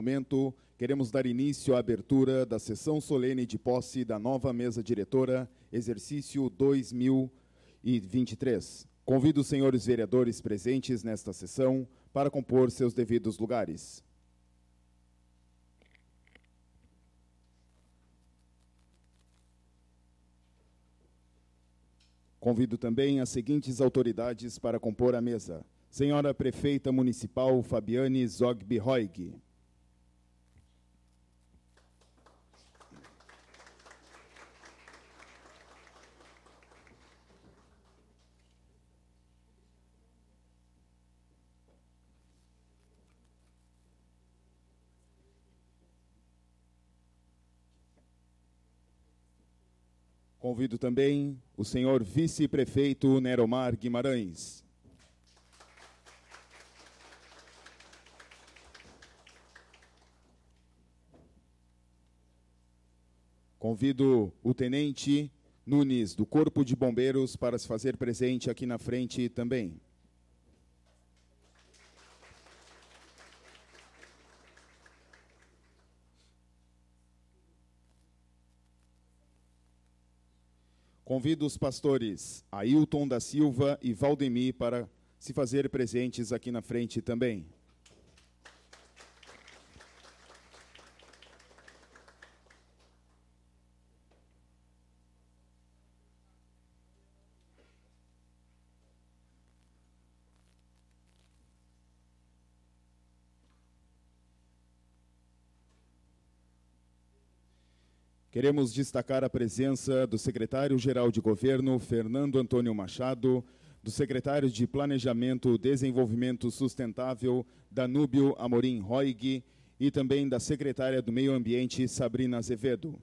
momento, queremos dar início à abertura da sessão solene de posse da nova mesa diretora, exercício 2023. Convido os senhores vereadores presentes nesta sessão para compor seus devidos lugares. Convido também as seguintes autoridades para compor a mesa. Senhora Prefeita Municipal Fabiane Zogby Roig. Convido também o senhor vice-prefeito Neromar Guimarães. Convido o tenente Nunes, do Corpo de Bombeiros, para se fazer presente aqui na frente também. Convido os pastores Ailton da Silva e Valdemir para se fazer presentes aqui na frente também. Queremos destacar a presença do secretário-geral de Governo, Fernando Antônio Machado, do secretário de Planejamento e Desenvolvimento Sustentável, Danúbio Amorim Roig, e também da secretária do Meio Ambiente, Sabrina Azevedo.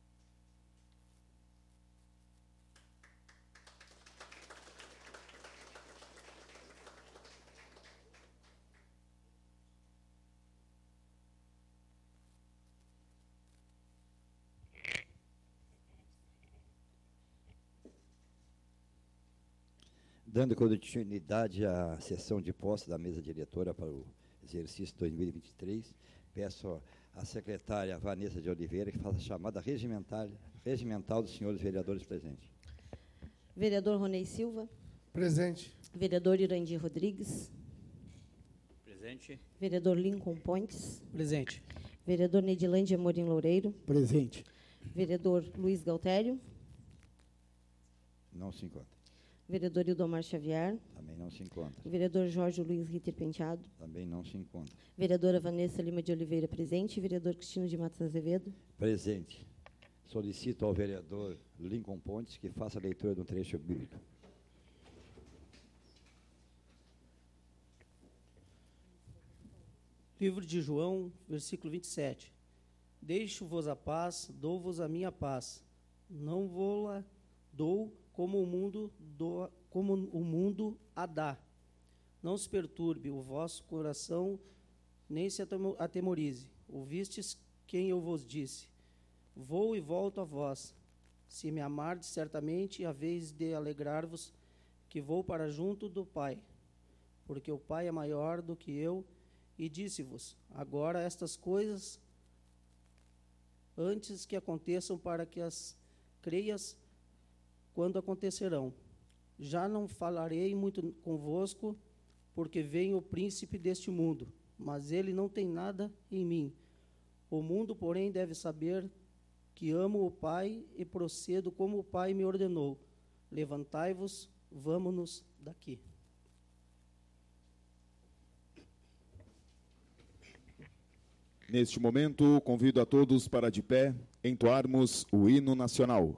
Dando continuidade à sessão de posse da mesa diretora para o exercício 2023, peço à secretária Vanessa de Oliveira que faça a chamada regimental dos senhores vereadores presentes. Vereador Ronei Silva. Presente. Vereador Irandir Rodrigues. Presente. Vereador Lincoln Pontes. Presente. Vereador Nedilândia Amorim Loureiro. Presente. Vereador Luiz Galtério. Não se encontra. Vereador Ildomar Xavier. Também não se encontra. Vereador Jorge Luiz Ritter Penteado. Também não se encontra. Vereadora Vanessa Lima de Oliveira, presente. Vereador Cristino de Matos Azevedo. Presente. Solicito ao vereador Lincoln Pontes que faça a leitura de um trecho bíblico. Livro de João, versículo 27. Deixo-vos a paz, dou-vos a minha paz. Não vou-la dou como o mundo a dá. Não se perturbe o vosso coração, nem se atemorize. Ouvistes quem eu vos disse. Vou e volto a vós. Se me amardes, certamente haveis de alegrar-vos, que vou para junto do Pai. Porque o Pai é maior do que eu, e disse-vos, agora estas coisas, antes que aconteçam, para que as creias quando acontecerão. Já não falarei muito convosco, porque vem o príncipe deste mundo, mas ele não tem nada em mim. O mundo, porém, deve saber que amo o Pai e procedo como o Pai me ordenou. Levantai-vos, vamo-nos daqui. Neste momento, convido a todos para de pé entoarmos o hino nacional.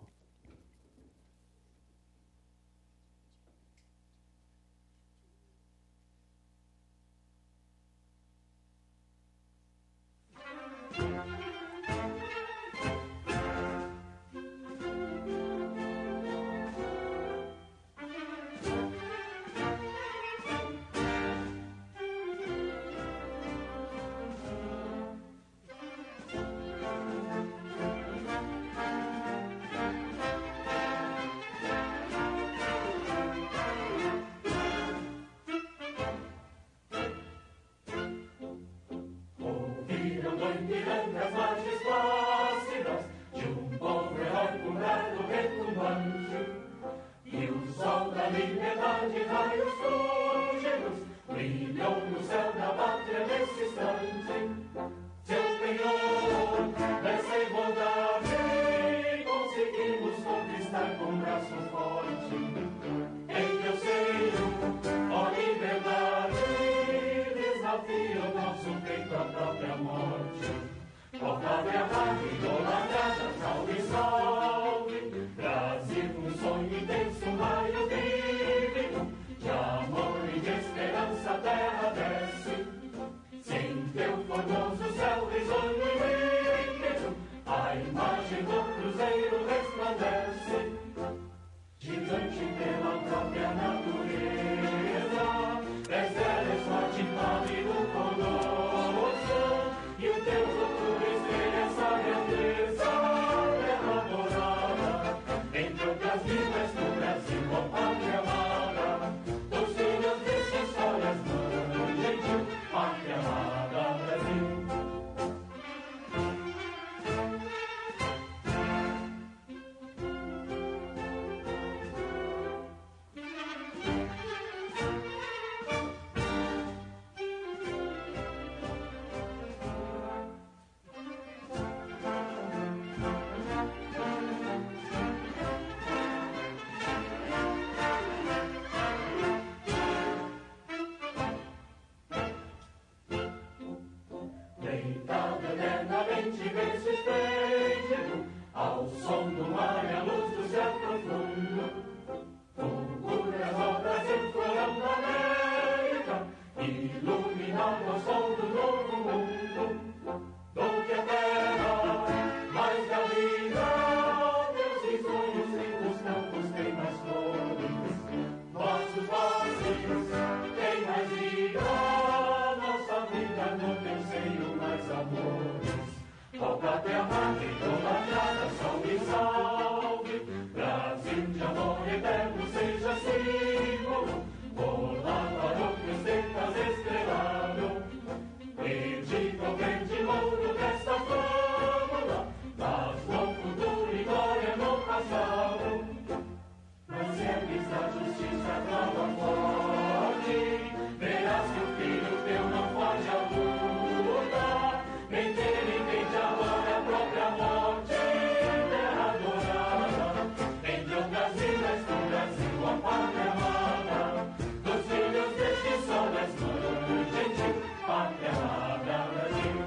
gente vê se esplêndido, ao som do mar e à luz do céu profundo. Fulgura ao Brasil, florão da América, iluminado ao sol do novo mundo. Do que a terra, mais que a vida, meus risonhos lindos campos têm mais flores. Nossos vozes têm mais vida, nossa vida no teu seio mais amores. Ó pátria mãe, idolatrada, salve, salve, Brasil de amor eterno, seja símbolo, olá para o que ostentas estrelado. Bendito o grande mundo desta fórmula, mas no futuro e glória no passado. Mas ergues da justiça tua forte, verás que o filho teu não foge à luta, nem teme agora a própria morte, terra adorada. Entre o Brasil és tu, Brasil, a pátria amada, dos filhos deste sol és mãe gentil, pátria amada, Brasil.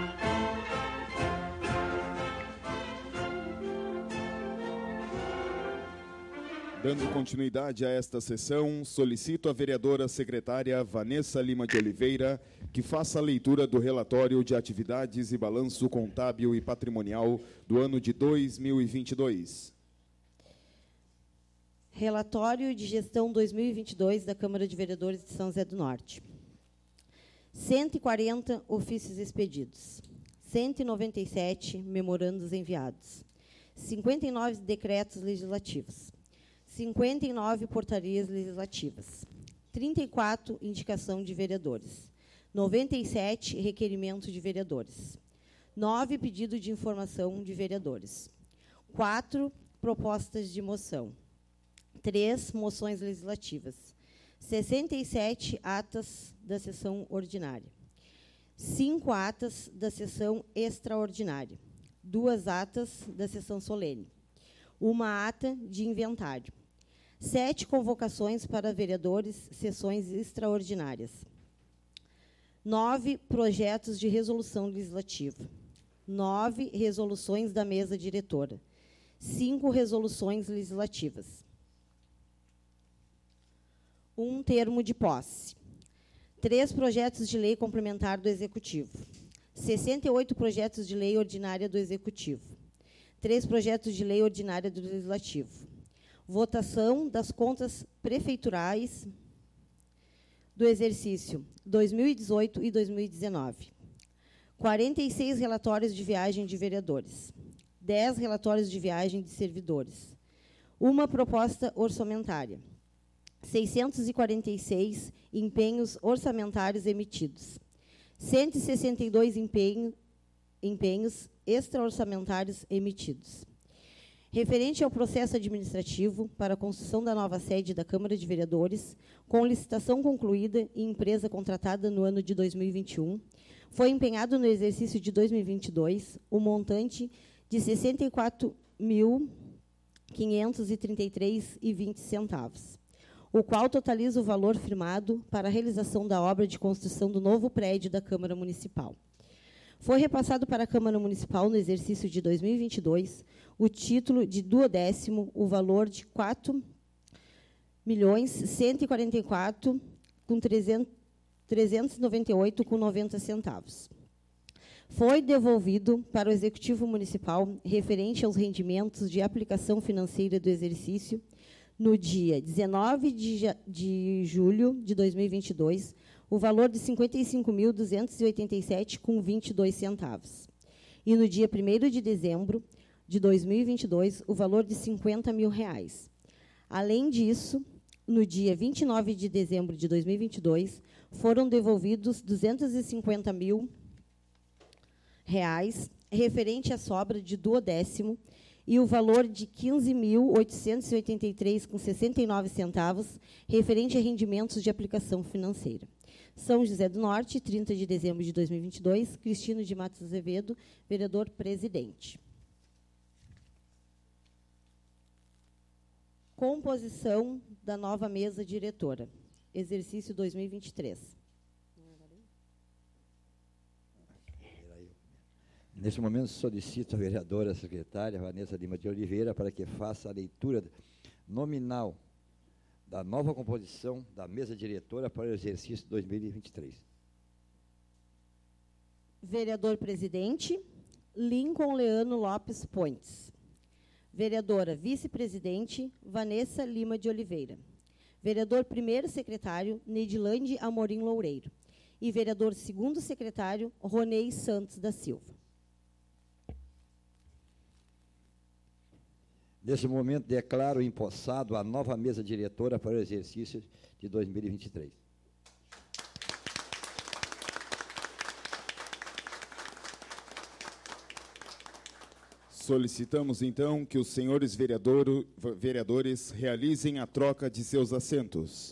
Dando continuidade a esta sessão, solicito a vereadora secretária Vanessa Lima de Oliveira que faça a leitura do relatório de atividades e balanço contábil e patrimonial do ano de 2022. Relatório de gestão 2022 da Câmara de Vereadores de São José do Norte. 140 ofícios expedidos, 197 memorandos enviados, 59 decretos legislativos, 59 portarias legislativas, 34 indicação de vereadores, 97 requerimentos de vereadores, 9 pedidos de informação de vereadores, 4 propostas de moção, 3 moções legislativas, 67 atas da sessão ordinária, 5 atas da sessão extraordinária, 2 atas da sessão solene, 1 ata de inventário, 7 convocações para vereadores, sessões extraordinárias, 9 projetos de resolução legislativa, 9 resoluções da mesa diretora, 5 resoluções legislativas, 1 termo de posse, 3 projetos de lei complementar do Executivo, 68 projetos de lei ordinária do Executivo, 3 projetos de lei ordinária do Legislativo, votação das contas prefeiturais do exercício 2018 e 2019, 46 relatórios de viagem de vereadores, 10 relatórios de viagem de servidores, 1 proposta orçamentária, 646 empenhos orçamentários emitidos, 162 empenhos extraorçamentários emitidos. Referente ao processo administrativo para a construção da nova sede da Câmara de Vereadores, com licitação concluída e empresa contratada no ano de 2021, foi empenhado no exercício de 2022 o montante de R$ 64.533,20, o qual totaliza o valor firmado para a realização da obra de construção do novo prédio da Câmara Municipal. Foi repassado para a Câmara Municipal, no exercício de 2022, o título de duodécimo, o valor de R$ 4.144.398,90. Foi devolvido para o Executivo Municipal, referente aos rendimentos de aplicação financeira do exercício, no dia 19 de julho de 2022, o valor de R$ 55.287,22. E no dia 1º de dezembro de 2022, o valor de R$ 50 mil. Além disso, no dia 29 de dezembro de 2022, foram devolvidos R$ 250 mil referente à sobra de duodécimo e o valor de R$ 15.883,69 referente a rendimentos de aplicação financeira. São José do Norte, 30 de dezembro de 2022, Cristino de Matos Azevedo, vereador-presidente. Composição da nova mesa diretora, exercício 2023. Neste momento, solicito a vereadora secretária Vanessa Lima de Oliveira para que faça a leitura nominal da nova composição da mesa diretora para o exercício 2023. Vereador presidente, Lincoln Leano Lopes Pontes. Vereadora vice-presidente, Vanessa Lima de Oliveira. Vereador primeiro secretário, Neidilande Amorim Loureiro. E vereador segundo secretário, Ronei Santos da Silva. Nesse momento, declaro empossado a nova mesa diretora para o exercício de 2023. Solicitamos, então, que os senhores vereadores realizem a troca de seus assentos.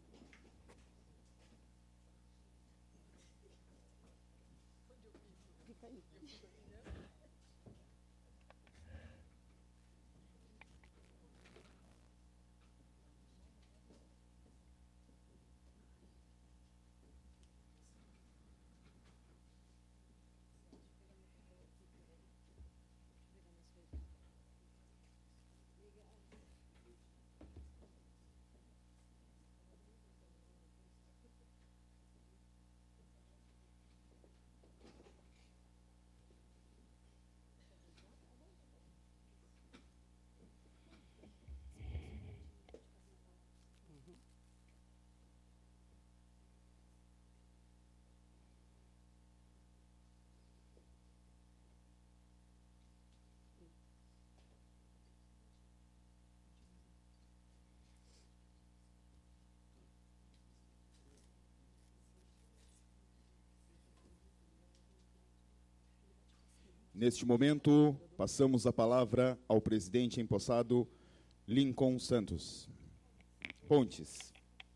Neste momento, passamos a palavra ao presidente empossado, Lincoln Santos. Pontes.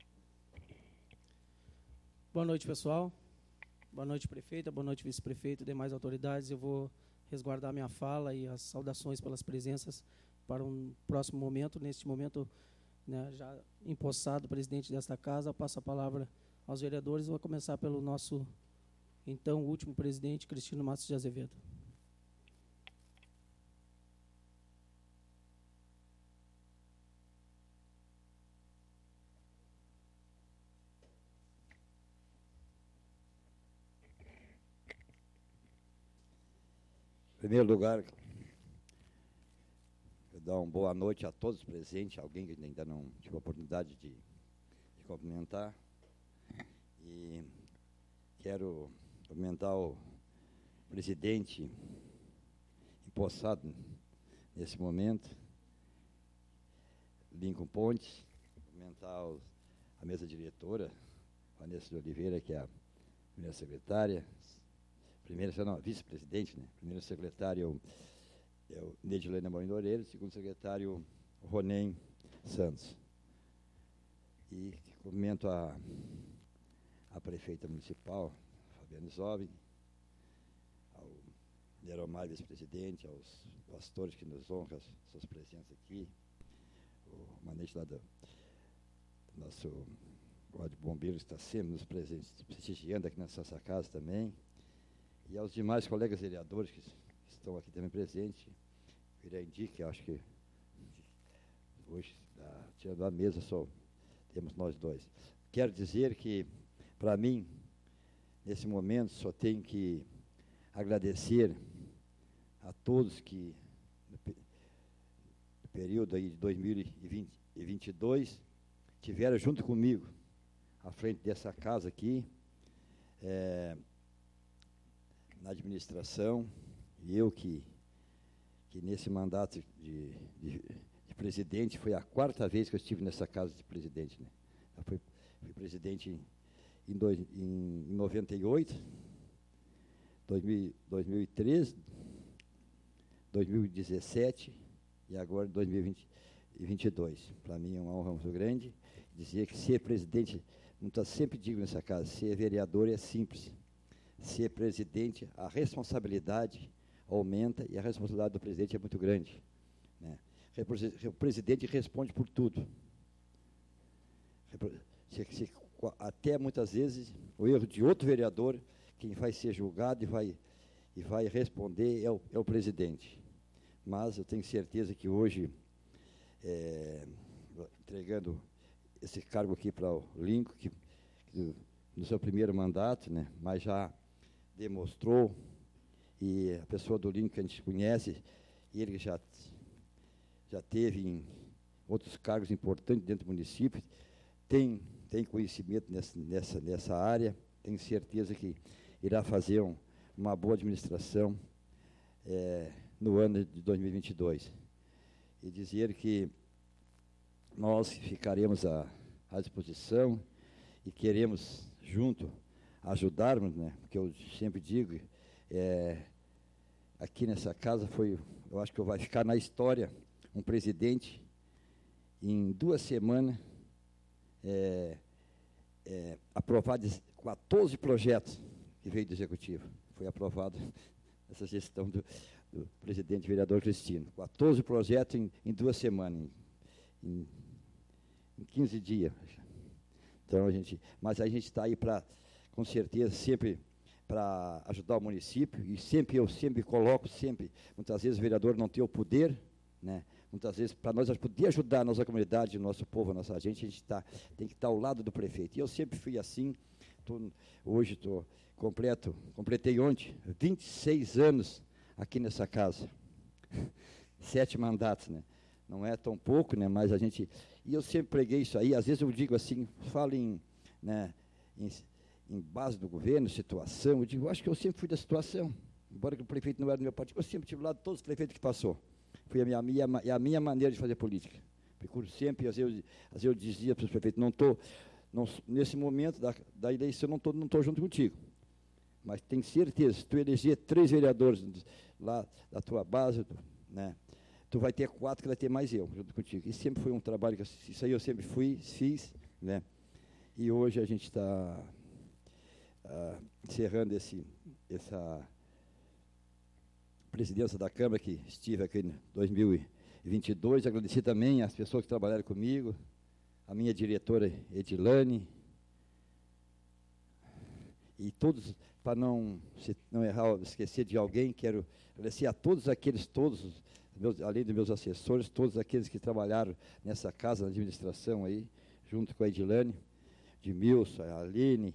Boa noite, pessoal. Boa noite, prefeita. Boa noite, vice-prefeito e demais autoridades. Eu vou resguardar minha fala e as saudações pelas presenças para um próximo momento. Neste momento, né, já empossado presidente desta casa, eu passo a palavra aos vereadores. Vou começar pelo nosso, então, último presidente, Cristino Matos de Azevedo. Em primeiro lugar, eu dou uma boa noite a todos os presentes, alguém que ainda não tive a oportunidade de cumprimentar. E quero cumprimentar o presidente empossado nesse momento, Lincoln Pontes, cumprimentar a mesa diretora, Vanessa de Oliveira, que é a primeira secretária, vice-presidente, né? Primeiro secretário é o Neidilane Amorim Loureiro, segundo secretário Ronei Santos. E cumprimento a prefeita municipal, Fabiane Zobi, ao Neromar, vice-presidente, aos pastores que nos honram as suas presenças aqui, o manete lá do nosso Código de Bombeiros, que está sempre nos prestigiando aqui nessa casa também. E aos demais colegas vereadores que estão aqui também presentes, Irendi, que acho que hoje, tirando a mesa, só temos nós dois. Quero dizer que, para mim, nesse momento, só tenho que agradecer a todos que, no período aí de 2022, tiveram junto comigo, à frente dessa casa aqui, na administração, e eu que nesse mandato de presidente, foi a quarta vez que eu estive nessa casa de presidente, né? Eu fui presidente em 98, 2013, 2017 e agora 2022. Para mim é uma honra muito grande dizer que ser presidente, não está sempre digo nessa casa, ser vereador é simples. Ser presidente, a responsabilidade aumenta e a responsabilidade do presidente é muito grande, né? O presidente responde por tudo. Até muitas vezes o erro de outro vereador, quem vai ser julgado e vai e vai responder é o presidente. Mas eu tenho certeza que hoje, entregando esse cargo aqui para o Lincoln, que no seu primeiro mandato, né, mas já demonstrou, e a pessoa do Lincoln que a gente conhece, ele já teve em outros cargos importantes dentro do município, tem conhecimento nessa área, tenho certeza que irá fazer uma boa administração no ano de 2022. E dizer que nós ficaremos à disposição e queremos, junto, ajudarmos, né? Porque eu sempre digo, aqui nessa casa eu acho que vai ficar na história um presidente, em 2 semanas, aprovado 14 projetos que veio do Executivo. Foi aprovado essa gestão do presidente vereador Cristino. 14 projetos em 2 semanas, em 15 dias. Então, mas a gente está aí com certeza, sempre para ajudar o município, e eu sempre coloco, muitas vezes o vereador não tem o poder, né? Muitas vezes, para nós poder ajudar a nossa comunidade, o nosso povo, a nossa gente, tem que estar ao lado do prefeito. E eu sempre fui assim. Hoje completei ontem 26 anos aqui nessa casa. 7 mandatos, né? Não é tão pouco, né? Mas e eu sempre preguei isso aí. Às vezes eu digo assim, falo em base do governo, situação. Eu digo, acho que eu sempre fui da situação. Embora que o prefeito não era do meu partido, eu sempre tive lá de todos os prefeitos que passou. Foi a minha maneira de fazer política. Procuro sempre, às vezes eu dizia para os prefeitos, nesse momento da eleição, não estou junto contigo. Mas tenho certeza, se tu eleger 3 vereadores lá da tua base, né, tu vai ter 4 que vai ter mais eu junto contigo. E sempre foi um trabalho isso aí eu sempre fiz, né? E hoje a gente está encerrando essa presidência da Câmara, que estive aqui em 2022. Agradeci também as pessoas que trabalharam comigo, a minha diretora Edilane, e todos, para não errar, esquecer de alguém, quero agradecer a todos aqueles, além dos meus assessores, todos aqueles que trabalharam nessa casa, na administração aí, junto com a Edilane, de Milson, a Aline,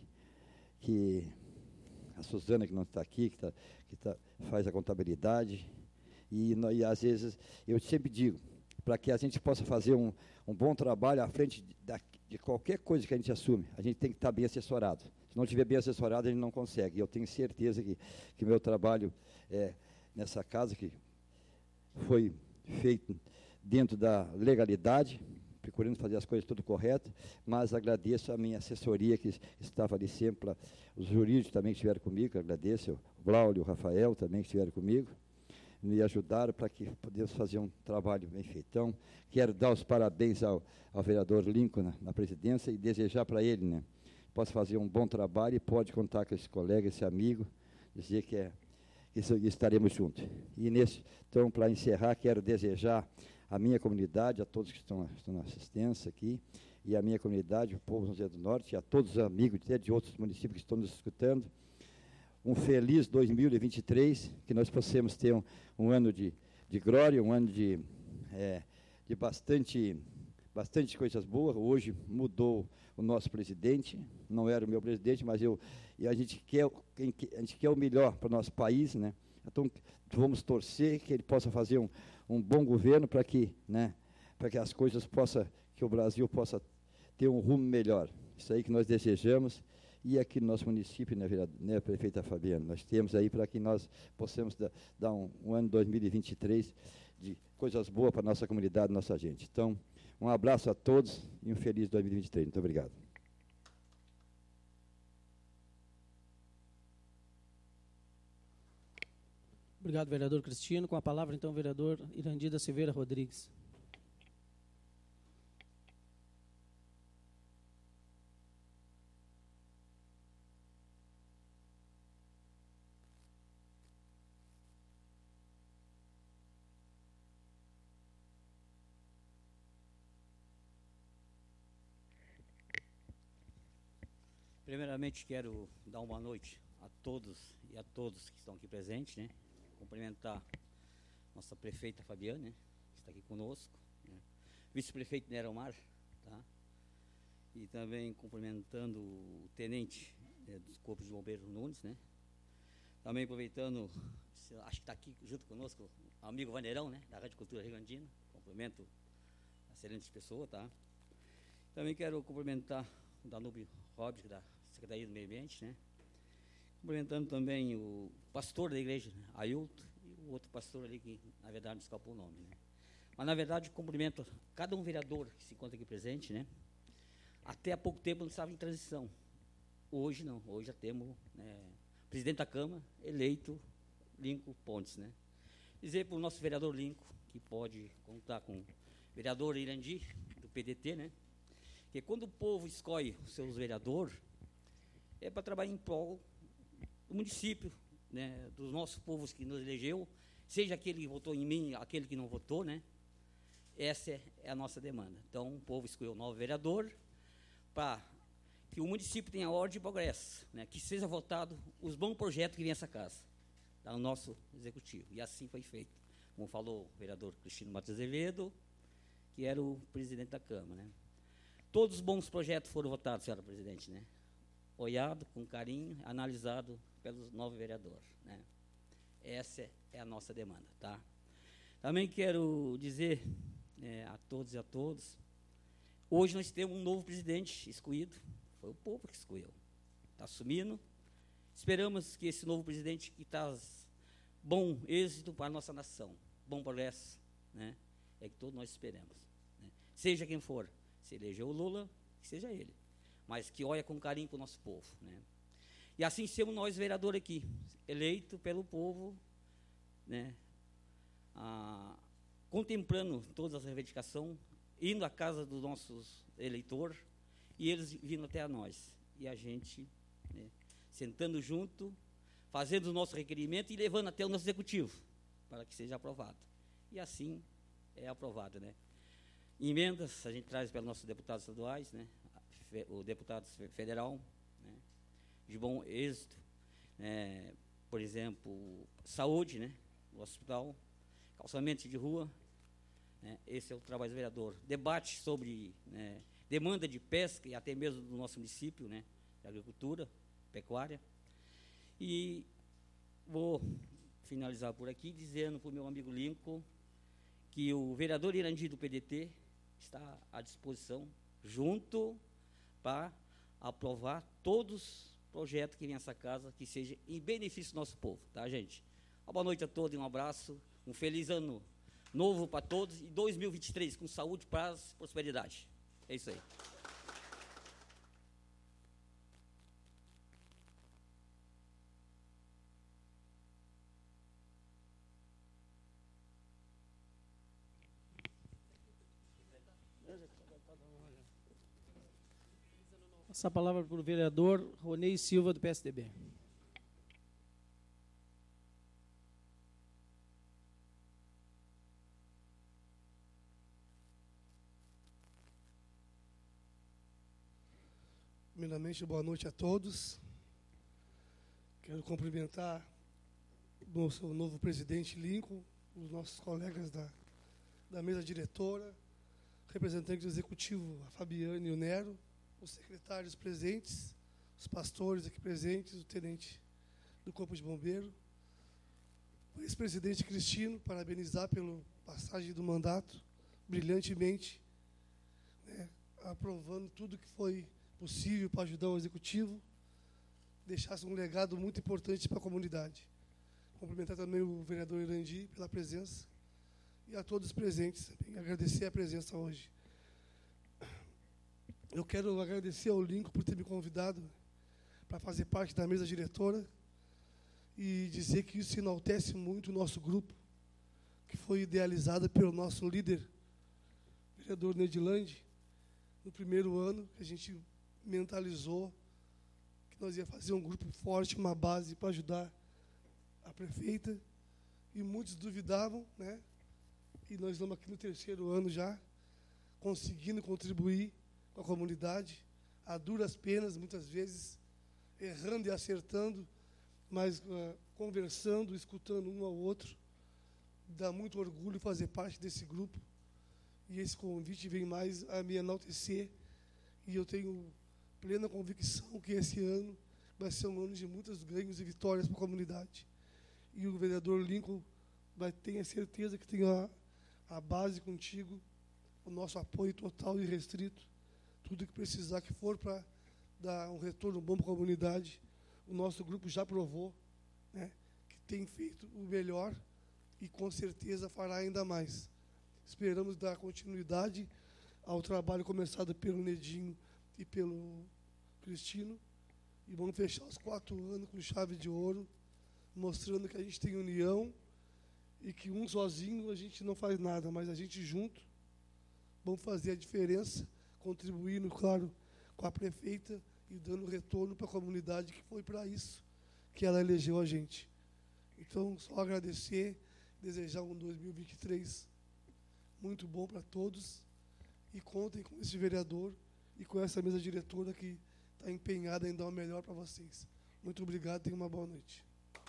a Suzana, que não está aqui, faz a contabilidade, e às vezes, eu sempre digo, para que a gente possa fazer um bom trabalho à frente de qualquer coisa que a gente assume, a gente tem que estar bem assessorado. Se não estiver bem assessorado, a gente não consegue. Eu tenho certeza que meu trabalho nessa casa, que foi feito dentro da legalidade, procurando fazer as coisas tudo correto, mas agradeço a minha assessoria, que estava ali sempre, os jurídicos também que estiveram comigo, agradeço, o Braulio, o Rafael também que estiveram comigo, me ajudaram para que pudéssemos fazer um trabalho bem feito. Então, quero dar os parabéns ao vereador Lincoln na presidência e desejar para ele, né, possa fazer um bom trabalho e pode contar com esse colega, esse amigo, dizer que estaremos juntos. E então, para encerrar, quero desejar à minha comunidade, a todos que estão na assistência aqui, e à minha comunidade, o povo do Rio Grande do Norte, e a todos os amigos de outros municípios que estão nos escutando, um feliz 2023, que nós possamos ter um ano de glória, um ano de bastante coisas boas. Hoje mudou o nosso presidente, não era o meu presidente, mas a gente quer o melhor para o nosso país, né? Então, vamos torcer que ele possa fazer um bom governo para que as coisas que o Brasil possa ter um rumo melhor. Isso aí que nós desejamos. E aqui no nosso município, né, prefeita Fabiana, nós temos aí para que nós possamos dar um ano 2023 de coisas boas para a nossa comunidade, nossa gente. Então, um abraço a todos e um feliz 2023. Muito obrigado. Obrigado, vereador Cristino. Com a palavra, então, o vereador Irandida Silveira Rodrigues. Primeiramente, quero dar uma boa noite a a todos e a todos que estão aqui presentes, né? Cumprimentar nossa prefeita Fabiane, né? Que está aqui conosco, né? Vice-prefeito Neromar, tá? E também cumprimentando o tenente, né, dos Corpos de Bombeiros Nunes, né? Também aproveitando, acho que está aqui junto conosco o amigo Vaneirão, né? Da Rádio Cultura Rio Grandina. Cumprimento a excelente pessoa, tá? Também quero cumprimentar o Danúbio Robes, da Secretaria do Meio Ambiente, né? Cumprimentando também o pastor da igreja, né? Ailton, e o outro pastor ali que, na verdade, me escapou o nome, né? Mas, na verdade, cumprimento cada um vereador que se encontra aqui presente, né? Até há pouco tempo não estava em transição. Hoje não, hoje já temos, né, presidente da Câmara eleito, Lincoln Pontes, né? Dizer para o nosso vereador Lincoln, que pode contar com o vereador Irandi, do PDT, né? Que quando o povo escolhe os seus vereadores, é para trabalhar em prol do município, né? Dos nossos povos que nos elegeu, seja aquele que votou em mim, aquele que não votou, né? Essa é a nossa demanda. Então, o povo escolheu um novo vereador para que o município tenha ordem e progresso, né? Que seja votado os bons projetos que vêm a essa casa, tá, no nosso executivo. E assim foi feito. Como falou o vereador Cristino Matos Azevedo, que era o presidente da Câmara, né? Todos os bons projetos foram votados, senhora presidente, né? Olhado com carinho, analisado pelos 9 vereadores, né? Essa é a nossa demanda, tá? Também quero dizer a todos e a todos, hoje nós temos um novo presidente escolhido, foi o povo que escolheu, está assumindo. Esperamos que esse novo presidente que traz bom êxito para a nossa nação, bom progresso, né? É que todos nós esperamos, né? Seja quem for, se elegeu o Lula, que seja ele, mas que olha com carinho para o nosso povo, né? E assim sermos nós, vereadores aqui, eleito pelo povo, né? Contemplando todas as reivindicações, indo à casa dos nossos eleitores, e eles vindo até a nós, e a gente, né, sentando junto, fazendo o nosso requerimento e levando até o nosso executivo, para que seja aprovado. E assim é aprovado, né? Emendas a gente traz pelos nossos deputados estaduais, né? O deputado federal, né? De bom êxito, né? Por exemplo, saúde, né? O hospital, calçamento de rua, né? Esse é o trabalho do vereador. Debate sobre, né, demanda de pesca e até mesmo do nosso município, né? De agricultura, pecuária. E vou finalizar por aqui dizendo para o meu amigo Lincoln que o vereador Irandi do PDT está à disposição, junto, para aprovar todos os projetos que vêm a essa casa, que seja em benefício do nosso povo, tá, gente? Uma boa noite a todos e um abraço, um feliz ano novo para todos, e 2023 com saúde, paz e prosperidade. É isso aí. Essa palavra para o vereador Ronei Silva, do PSDB. Primeiramente, boa noite a todos. Quero cumprimentar o nosso novo presidente Lincoln, os nossos colegas da mesa diretora, representante do executivo, a Fabiane e o Nero, os secretários presentes, os pastores aqui presentes, o tenente do Corpo de Bombeiro, o ex-presidente Cristino, parabenizar pela passagem do mandato, brilhantemente, né, aprovando tudo que foi possível para ajudar o executivo, deixasse um legado muito importante para a comunidade. Cumprimentar também o vereador Irandi pela presença e a todos os presentes, também agradecer a presença hoje. Eu quero agradecer ao Lincoln por ter me convidado para fazer parte da mesa diretora e dizer que isso enaltece muito o nosso grupo, que foi idealizado pelo nosso líder, o vereador Nedilande, no primeiro ano, que a gente mentalizou que nós ia fazer um grupo forte, uma base para ajudar a prefeita, e muitos duvidavam, né? E nós estamos aqui no 3º ano já, conseguindo contribuir com a comunidade, a duras penas, muitas vezes, errando e acertando, mas conversando, escutando um ao outro, dá muito orgulho fazer parte desse grupo, e esse convite vem mais a me enaltecer, e eu tenho plena convicção que esse ano vai ser um ano de muitos ganhos e vitórias para a comunidade. E o vereador Lincoln tenha certeza que tem a base contigo, o nosso apoio total e restrito, tudo que precisar que for para dar um retorno bom para a comunidade. O nosso grupo já provou, né, que tem feito o melhor e com certeza fará ainda mais. Esperamos dar continuidade ao trabalho começado pelo Nedinho e pelo Cristino, e vamos fechar os 4 anos com chave de ouro, mostrando que a gente tem união e que um sozinho a gente não faz nada, mas a gente junto vamos fazer a diferença, contribuindo, claro, com a prefeita e dando retorno para a comunidade, que foi para isso que ela elegeu a gente. Então, só agradecer, desejar um 2023 muito bom para todos, e contem com esse vereador e com essa mesa diretora que está empenhada em dar o melhor para vocês. Muito obrigado, tenham uma boa noite.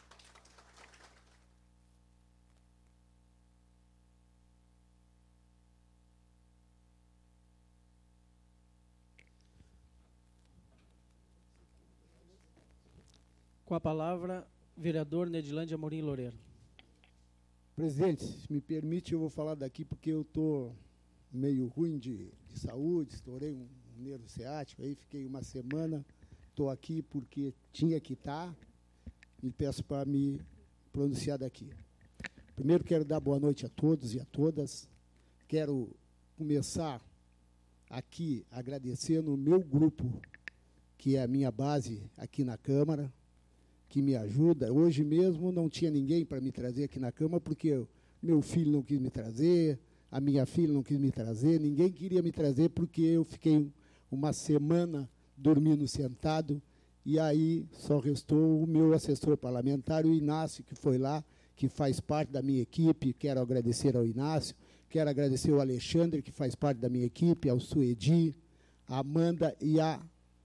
Com a palavra, vereador Nedilândia Amorim Loureiro. Presidente, se me permite, eu vou falar daqui porque eu estou meio ruim de saúde, estourei um nervo ciático, aí fiquei uma semana, estou aqui porque tinha que estar, e peço para me pronunciar daqui. Primeiro, quero dar boa noite a todos e a todas. Quero começar aqui agradecendo o meu grupo, que é a minha base aqui na Câmara, que me ajuda. Hoje mesmo não tinha ninguém para me trazer aqui na Câmara, porque meu filho não quis me trazer, a minha filha não quis me trazer, ninguém queria me trazer, porque eu fiquei uma semana dormindo sentado, e aí só restou o meu assessor parlamentar, o Inácio, que foi lá, que faz parte da minha equipe. Quero agradecer ao Inácio, quero agradecer ao Alexandre, que faz parte da minha equipe, ao Suedi, a Amanda e a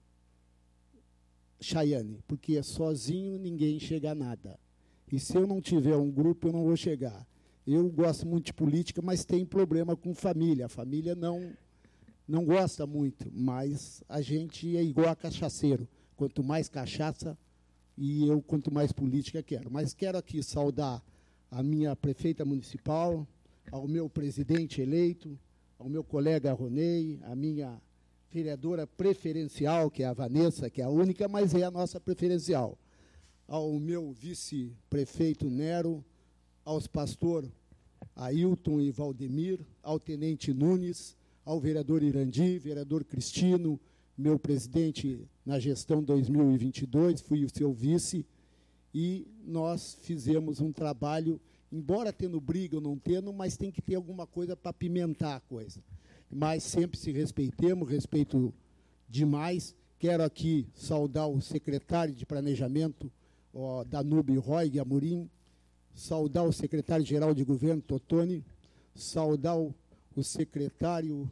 Chayane, porque sozinho ninguém chega a nada. E se eu não tiver um grupo, eu não vou chegar. Eu gosto muito de política, mas tem problema com família. A família não gosta muito, mas a gente é igual a cachaceiro. Quanto mais cachaça, e eu quanto mais política quero. Mas quero aqui saudar a minha prefeita municipal, ao meu presidente eleito, ao meu colega Ronei, a minha vereadora preferencial, que é a Vanessa, que é a única, mas é a nossa preferencial, ao meu vice-prefeito Nero, aos pastor Ailton e Valdemir, ao tenente Nunes, ao vereador Irandi, vereador Cristino, meu presidente na gestão 2022, fui o seu vice, e nós fizemos um trabalho, embora tendo briga ou não tendo, mas tem que ter alguma coisa para pimentar a coisa. Mas sempre se respeitemos, respeito demais. Quero aqui saudar o secretário de Planejamento, Danúbio Roig Amorim, saudar o secretário-geral de Governo, Totoni, saudar o secretário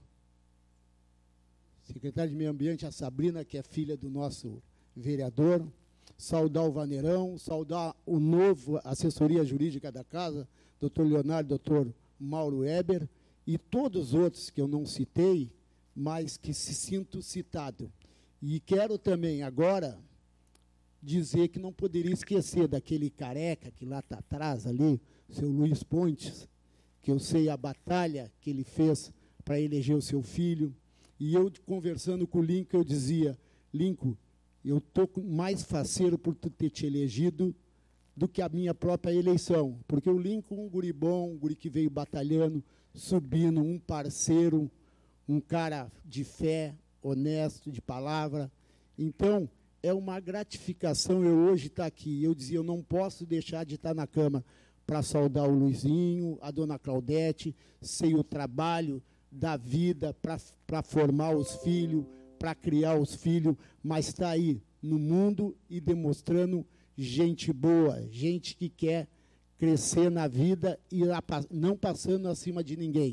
de Meio Ambiente, a Sabrina, que é filha do nosso vereador, saudar o Vaneirão, saudar o novo assessoria jurídica da casa, doutor Leonardo, doutor Mauro Weber, e todos os outros que eu não citei, mas que se sinto citado. E quero também agora dizer que não poderia esquecer daquele careca que lá está atrás ali, o seu Luiz Pontes, que eu sei a batalha que ele fez para eleger o seu filho. E eu, conversando com o Lincoln, eu dizia: Lincoln, eu estou mais faceiro por tu ter te elegido do que a minha própria eleição. Porque o Lincoln, um guri bom, um guri que veio batalhando, subindo, um parceiro, um cara de fé, honesto, de palavra. Então, é uma gratificação eu hoje estar aqui. Eu dizia, eu não posso deixar de estar na Câmara para saudar o Luizinho, a dona Claudete, sei o trabalho da vida para formar os filhos, para criar os filhos, mas está aí no mundo e demonstrando gente boa, gente que quer crescer na vida e não passando acima de ninguém.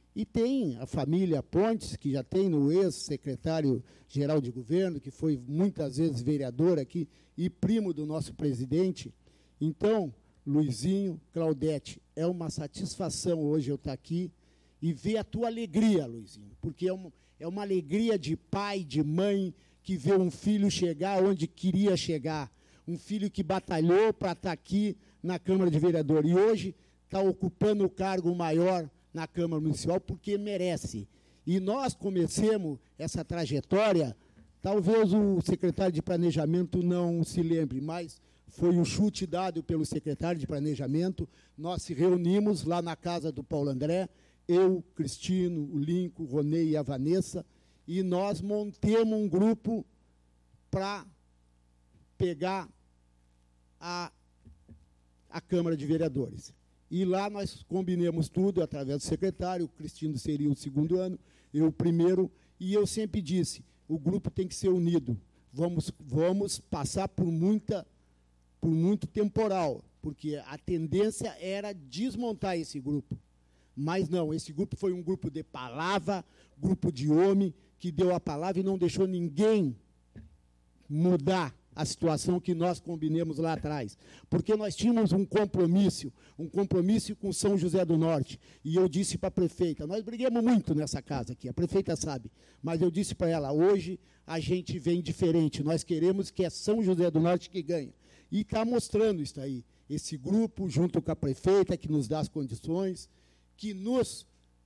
E tem a família Pontes, que já tem no ex-secretário-geral de governo, que foi muitas vezes vereador aqui e primo do nosso presidente. Então, Luizinho, Claudete, é uma satisfação hoje eu estar aqui e ver a tua alegria, Luizinho, porque é uma alegria de pai, de mãe, que vê um filho chegar onde queria chegar, um filho que batalhou para estar aqui na Câmara de Vereadores e hoje está ocupando o cargo maior na Câmara Municipal porque merece. E nós comecemos essa trajetória, talvez o secretário de Planejamento não se lembre, mas foi um chute dado pelo secretário de Planejamento, nós se reunimos lá na casa do Paulo André, eu, Cristino, o Lincoln, o Ronei e a Vanessa, e nós montemos um grupo para pegar a Câmara de Vereadores. E lá nós combinamos tudo através do secretário, o Cristino seria o segundo ano, eu o primeiro, e eu sempre disse, o grupo tem que ser unido, vamos passar por muito temporal, porque a tendência era desmontar esse grupo. Mas não, esse grupo foi um grupo de palavra, grupo de homem, que deu a palavra e não deixou ninguém mudar a situação que nós combinamos lá atrás. Porque nós tínhamos um compromisso com São José do Norte. E eu disse para a prefeita, nós briguemos muito nessa casa aqui, a prefeita sabe, mas eu disse para ela, hoje a gente vem diferente, nós queremos que é São José do Norte que ganha. E está mostrando isso aí, esse grupo, junto com a prefeita, que nos dá as condições, que nos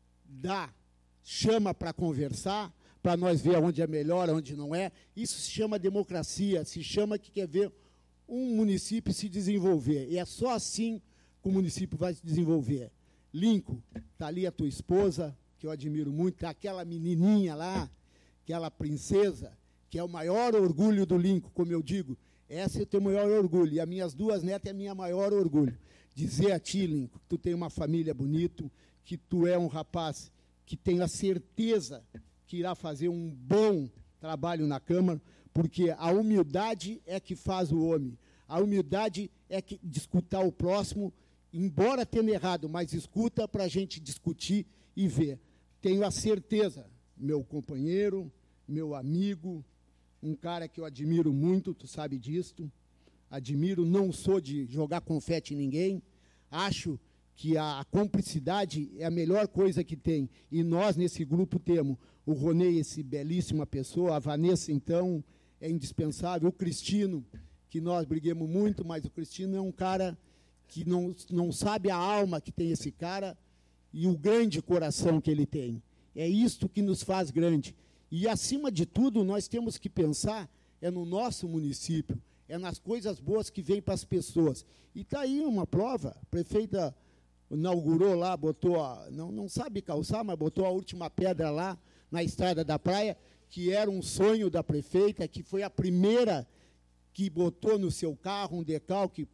chama para conversar, para nós ver onde é melhor, onde não é. Isso se chama democracia, se chama que quer ver um município se desenvolver. E é só assim que o município vai se desenvolver. Lincoln, está ali a tua esposa, que eu admiro muito, está aquela menininha lá, aquela princesa, que é o maior orgulho do Lincoln, como eu digo. Essa é o teu maior orgulho. E as minhas duas netas é minha maior orgulho. Dizer a ti, Lincoln, que tu tem uma família bonita, que tu é um rapaz que tem a certeza que irá fazer um bom trabalho na Câmara, porque a humildade é que faz o homem. A humildade é que, de escutar o próximo, embora tenha errado, mas escuta para a gente discutir e ver. Tenho a certeza, meu companheiro, meu amigo, um cara que eu admiro muito, tu sabe disto, admiro, não sou de jogar confete em ninguém, acho que a cumplicidade é a melhor coisa que tem, e nós nesse grupo temos o Ronei, esse belíssima pessoa, a Vanessa, então, é indispensável, o Cristino, que nós briguemos muito, mas o Cristino é um cara que não sabe a alma que tem esse cara e o grande coração que ele tem. É isto que nos faz grande. E, acima de tudo, nós temos que pensar no nosso município, nas coisas boas que vêm para as pessoas. E está aí uma prova, a prefeita inaugurou lá, botou, não sabe calçar, mas botou a última pedra lá na estrada da praia, que era um sonho da prefeita, que foi a primeira que botou no seu carro um decalque,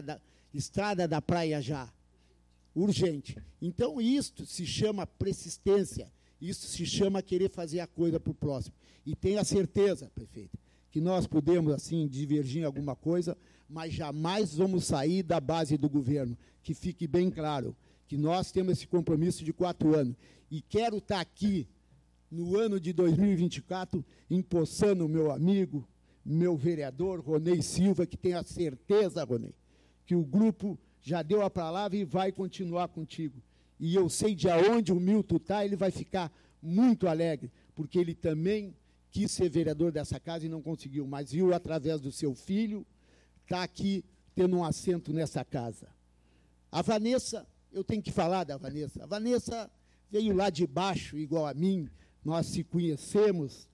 estrada da praia já. Urgente. Então, isto se chama persistência, isso se chama querer fazer a coisa para o próximo. E tenha certeza, prefeita, que nós podemos, assim, divergir em alguma coisa, mas jamais vamos sair da base do governo. Que fique bem claro que nós temos esse compromisso de 4 anos. E quero estar aqui, no ano de 2024, empossando o meu amigo, meu vereador, Ronei Silva, que tem a certeza, Ronei, que o grupo já deu a palavra e vai continuar contigo. E eu sei de onde o Milton está, ele vai ficar muito alegre, porque ele também quis ser vereador dessa casa e não conseguiu, mas viu, através do seu filho, está aqui tendo um assento nessa casa. A Vanessa, eu tenho que falar da Vanessa. A Vanessa veio lá de baixo, igual a mim, nós se conhecemos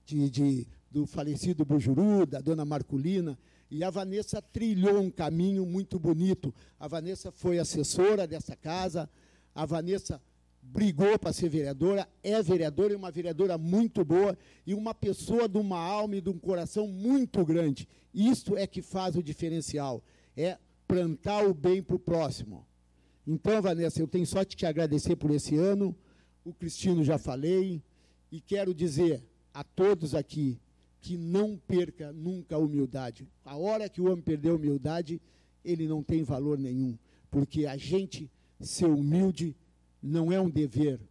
do falecido Bujuru, da dona Marculina, e a Vanessa trilhou um caminho muito bonito. A Vanessa foi assessora dessa casa, a Vanessa brigou para ser vereadora, é vereadora e uma vereadora muito boa e uma pessoa de uma alma e de um coração muito grande. Isto é que faz o diferencial, é plantar o bem para o próximo. Então, Vanessa, eu tenho só te agradecer por esse ano, o Cristino já falei, e quero dizer a todos aqui que não perca nunca a humildade. A hora que o homem perder a humildade, ele não tem valor nenhum, porque a gente ser humilde não é um dever,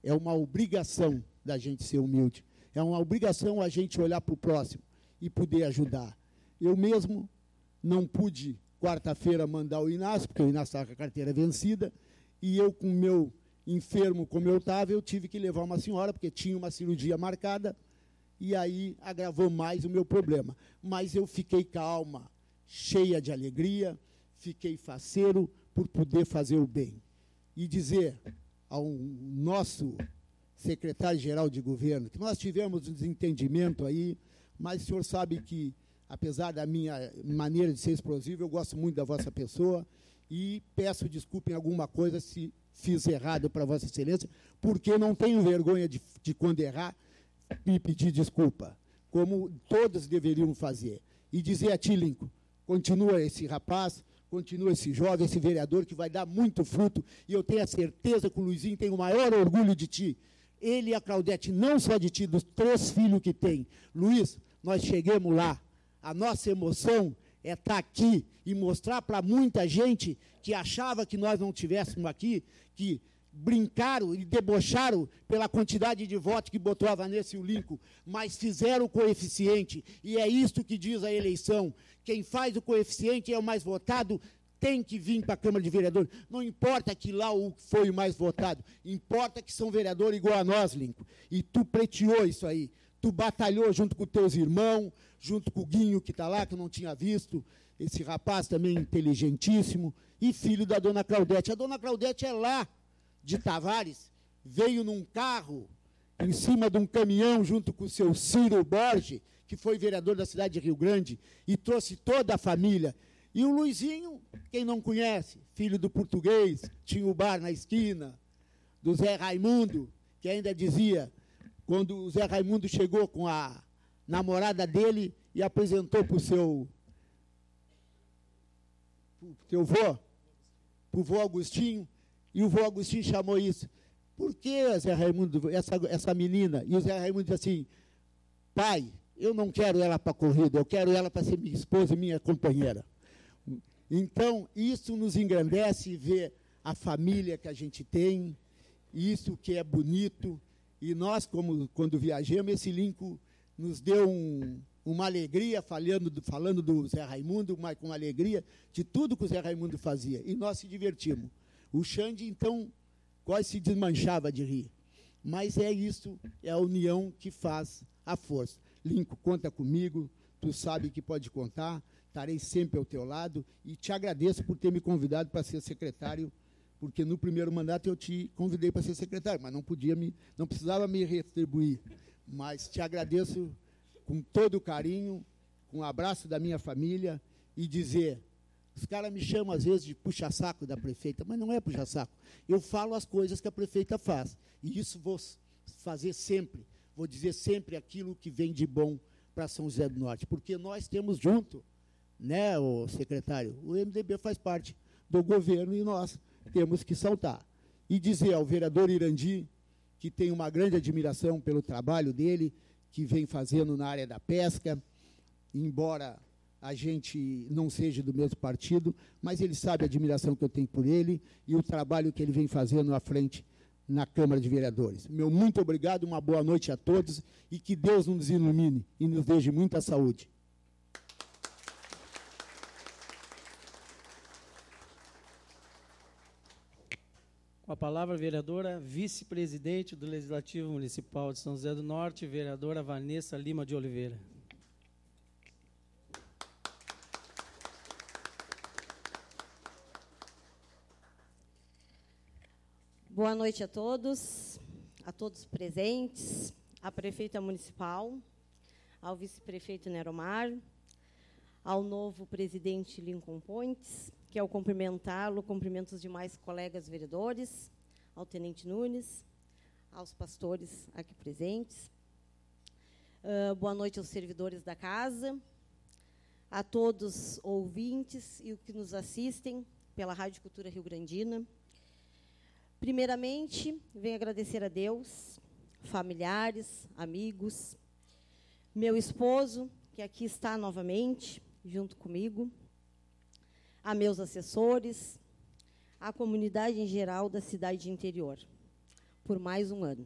É uma obrigação da gente ser humilde. É uma obrigação a gente olhar para o próximo e poder ajudar. Eu mesmo não pude, quarta-feira, mandar o Inácio, porque o Inácio estava com a carteira vencida, e eu, com o meu enfermo como eu estava, eu tive que levar uma senhora, porque tinha uma cirurgia marcada, e aí agravou mais o meu problema. Mas eu fiquei calma, cheia de alegria, fiquei faceiro por poder fazer o bem. E dizer ao nosso secretário-geral de governo que nós tivemos um desentendimento aí, mas o senhor sabe que, apesar da minha maneira de ser explosivo, eu gosto muito da vossa pessoa e peço desculpa em alguma coisa se fiz errado para Vossa Excelência, porque não tenho vergonha de quando errar, me pedir desculpa, como todos deveriam fazer. E dizer a ti, Lincoln, continua esse rapaz, continua esse jovem, esse vereador, que vai dar muito fruto, e eu tenho a certeza que o Luizinho tem o maior orgulho de ti. Ele e a Claudete, não só de ti, dos 3 filhos que tem. Luiz, nós chegamos lá, a nossa emoção é estar aqui e mostrar para muita gente que achava que nós não estivéssemos aqui, que brincaram e debocharam pela quantidade de votos que botou a Vanessa e o Lincoln, mas fizeram o coeficiente, e é isso que diz a eleição. Quem faz o coeficiente é o mais votado, tem que vir para a Câmara de Vereadores. Não importa que lá foi o mais votado, importa que são vereadores igual a nós, Lincoln. E tu pleiteou isso aí, tu batalhou junto com teus irmãos, junto com o Guinho, que está lá, que eu não tinha visto, esse rapaz também inteligentíssimo, e filho da dona Claudete. A dona Claudete é lá de Tavares, veio num carro, em cima de um caminhão, junto com o seu Ciro Borges, que foi vereador da cidade de Rio Grande, e trouxe toda a família. E o Luizinho, quem não conhece, filho do português, tinha o bar na esquina, do Zé Raimundo, que ainda dizia, quando o Zé Raimundo chegou com a namorada dele e apresentou para o seu vô, para o vô Agostinho, e o vô Agostinho chamou isso. Por que, Zé Raimundo, essa menina? E o Zé Raimundo disse assim, pai, eu não quero ela para a corrida, eu quero ela para ser minha esposa e minha companheira. Então, isso nos engrandece ver a família que a gente tem, isso que é bonito, e nós, quando viajamos, esse Lincoln nos deu uma alegria, falando do Zé Raimundo, mas com alegria de tudo que o Zé Raimundo fazia, e nós se divertimos. O Xande, então, quase se desmanchava de rir. Mas é isso, é a união que faz a força. Lincoln, conta comigo, tu sabe que pode contar, estarei sempre ao teu lado, e te agradeço por ter me convidado para ser secretário, porque no primeiro mandato eu te convidei para ser secretário, mas não precisava me retribuir. Mas te agradeço com todo o carinho, com um abraço da minha família, e dizer... Os caras me chamam, às vezes, de puxa-saco da prefeita, mas não é puxa-saco. Eu falo as coisas que a prefeita faz. E isso vou fazer sempre. Vou dizer sempre aquilo que vem de bom para São José do Norte. Porque nós temos junto, né, o secretário, o MDB faz parte do governo e nós temos que saltar. E dizer ao vereador Irandi, que tem uma grande admiração pelo trabalho dele, que vem fazendo na área da pesca, embora... a gente não seja do mesmo partido, mas ele sabe a admiração que eu tenho por ele e o trabalho que ele vem fazendo à frente na Câmara de Vereadores. Meu muito obrigado, uma boa noite a todos e que Deus nos ilumine e nos dê muita saúde. Com a palavra, a vereadora vice-presidente do Legislativo Municipal de São José do Norte, vereadora Vanessa Lima de Oliveira. Boa noite a todos presentes, à prefeita municipal, ao vice-prefeito Neromar, ao novo presidente Lincoln Pontes, quero cumprimentá-lo, cumprimento os demais colegas vereadores, ao tenente Nunes, aos pastores aqui presentes. Boa noite aos servidores da casa, a todos ouvintes e os que nos assistem pela Rádio Cultura Rio Grandina. Primeiramente, venho agradecer a Deus, familiares, amigos, meu esposo, que aqui está novamente, junto comigo, a meus assessores, a comunidade em geral da cidade interior. por mais um ano.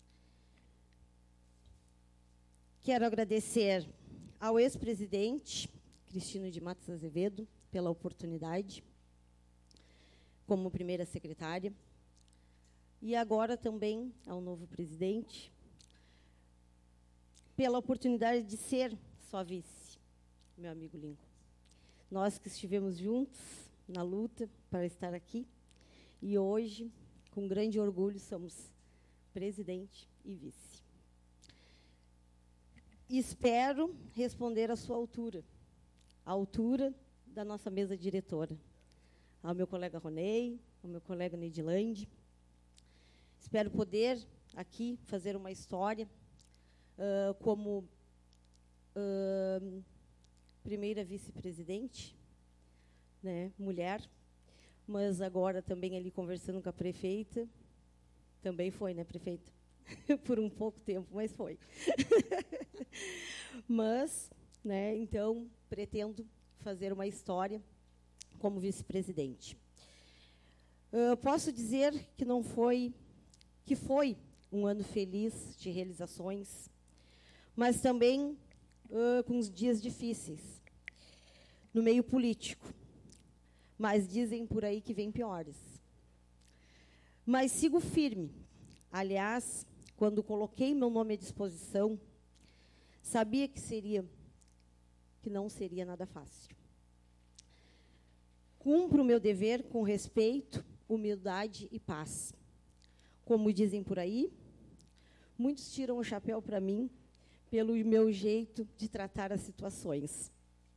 Quero agradecer ao ex-presidente Cristino de Matos Azevedo pela oportunidade como primeira secretária e agora também ao novo presidente pela oportunidade de ser sua vice, meu amigo Lincoln. Nós que estivemos juntos na luta para estar aqui e hoje, com grande orgulho, somos presidente e vice. Espero responder à sua altura, à altura da nossa mesa diretora, ao meu colega Ronei, ao meu colega Neidilande. Espero poder aqui fazer uma história como primeira vice-presidente, né, mulher, mas agora também ali conversando com a prefeita, também foi, né, prefeita? Por um pouco tempo, mas foi. Mas, né, então, pretendo fazer uma história como vice-presidente. Posso dizer que foi um ano feliz de realizações, mas também com os dias difíceis no meio político. Mas dizem por aí que vem piores. Mas sigo firme. Aliás, quando coloquei meu nome à disposição, sabia que não seria nada fácil. Cumpro o meu dever com respeito, humildade e paz. Como dizem por aí, muitos tiram o chapéu para mim pelo meu jeito de tratar as situações.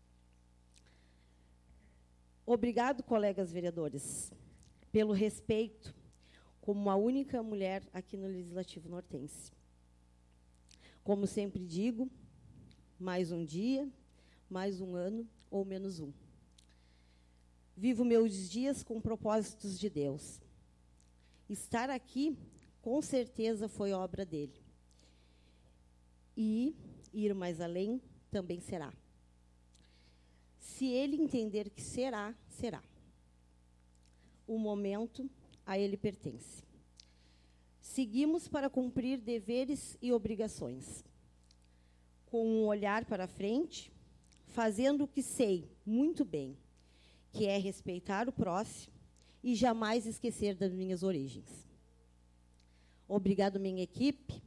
Obrigado, colegas vereadores, pelo respeito como a única mulher aqui no Legislativo Nortense. Como sempre digo, mais um dia, mais um ano ou menos um. Vivo meus dias com propósitos de Deus. Estar aqui, com certeza, foi obra dele. E ir mais além também será. Se ele entender que será, será. O momento a ele pertence. Seguimos para cumprir deveres e obrigações, com um olhar para frente, fazendo o que sei muito bem, que é respeitar o próximo e jamais esquecer das minhas origens. Obrigado, minha equipe,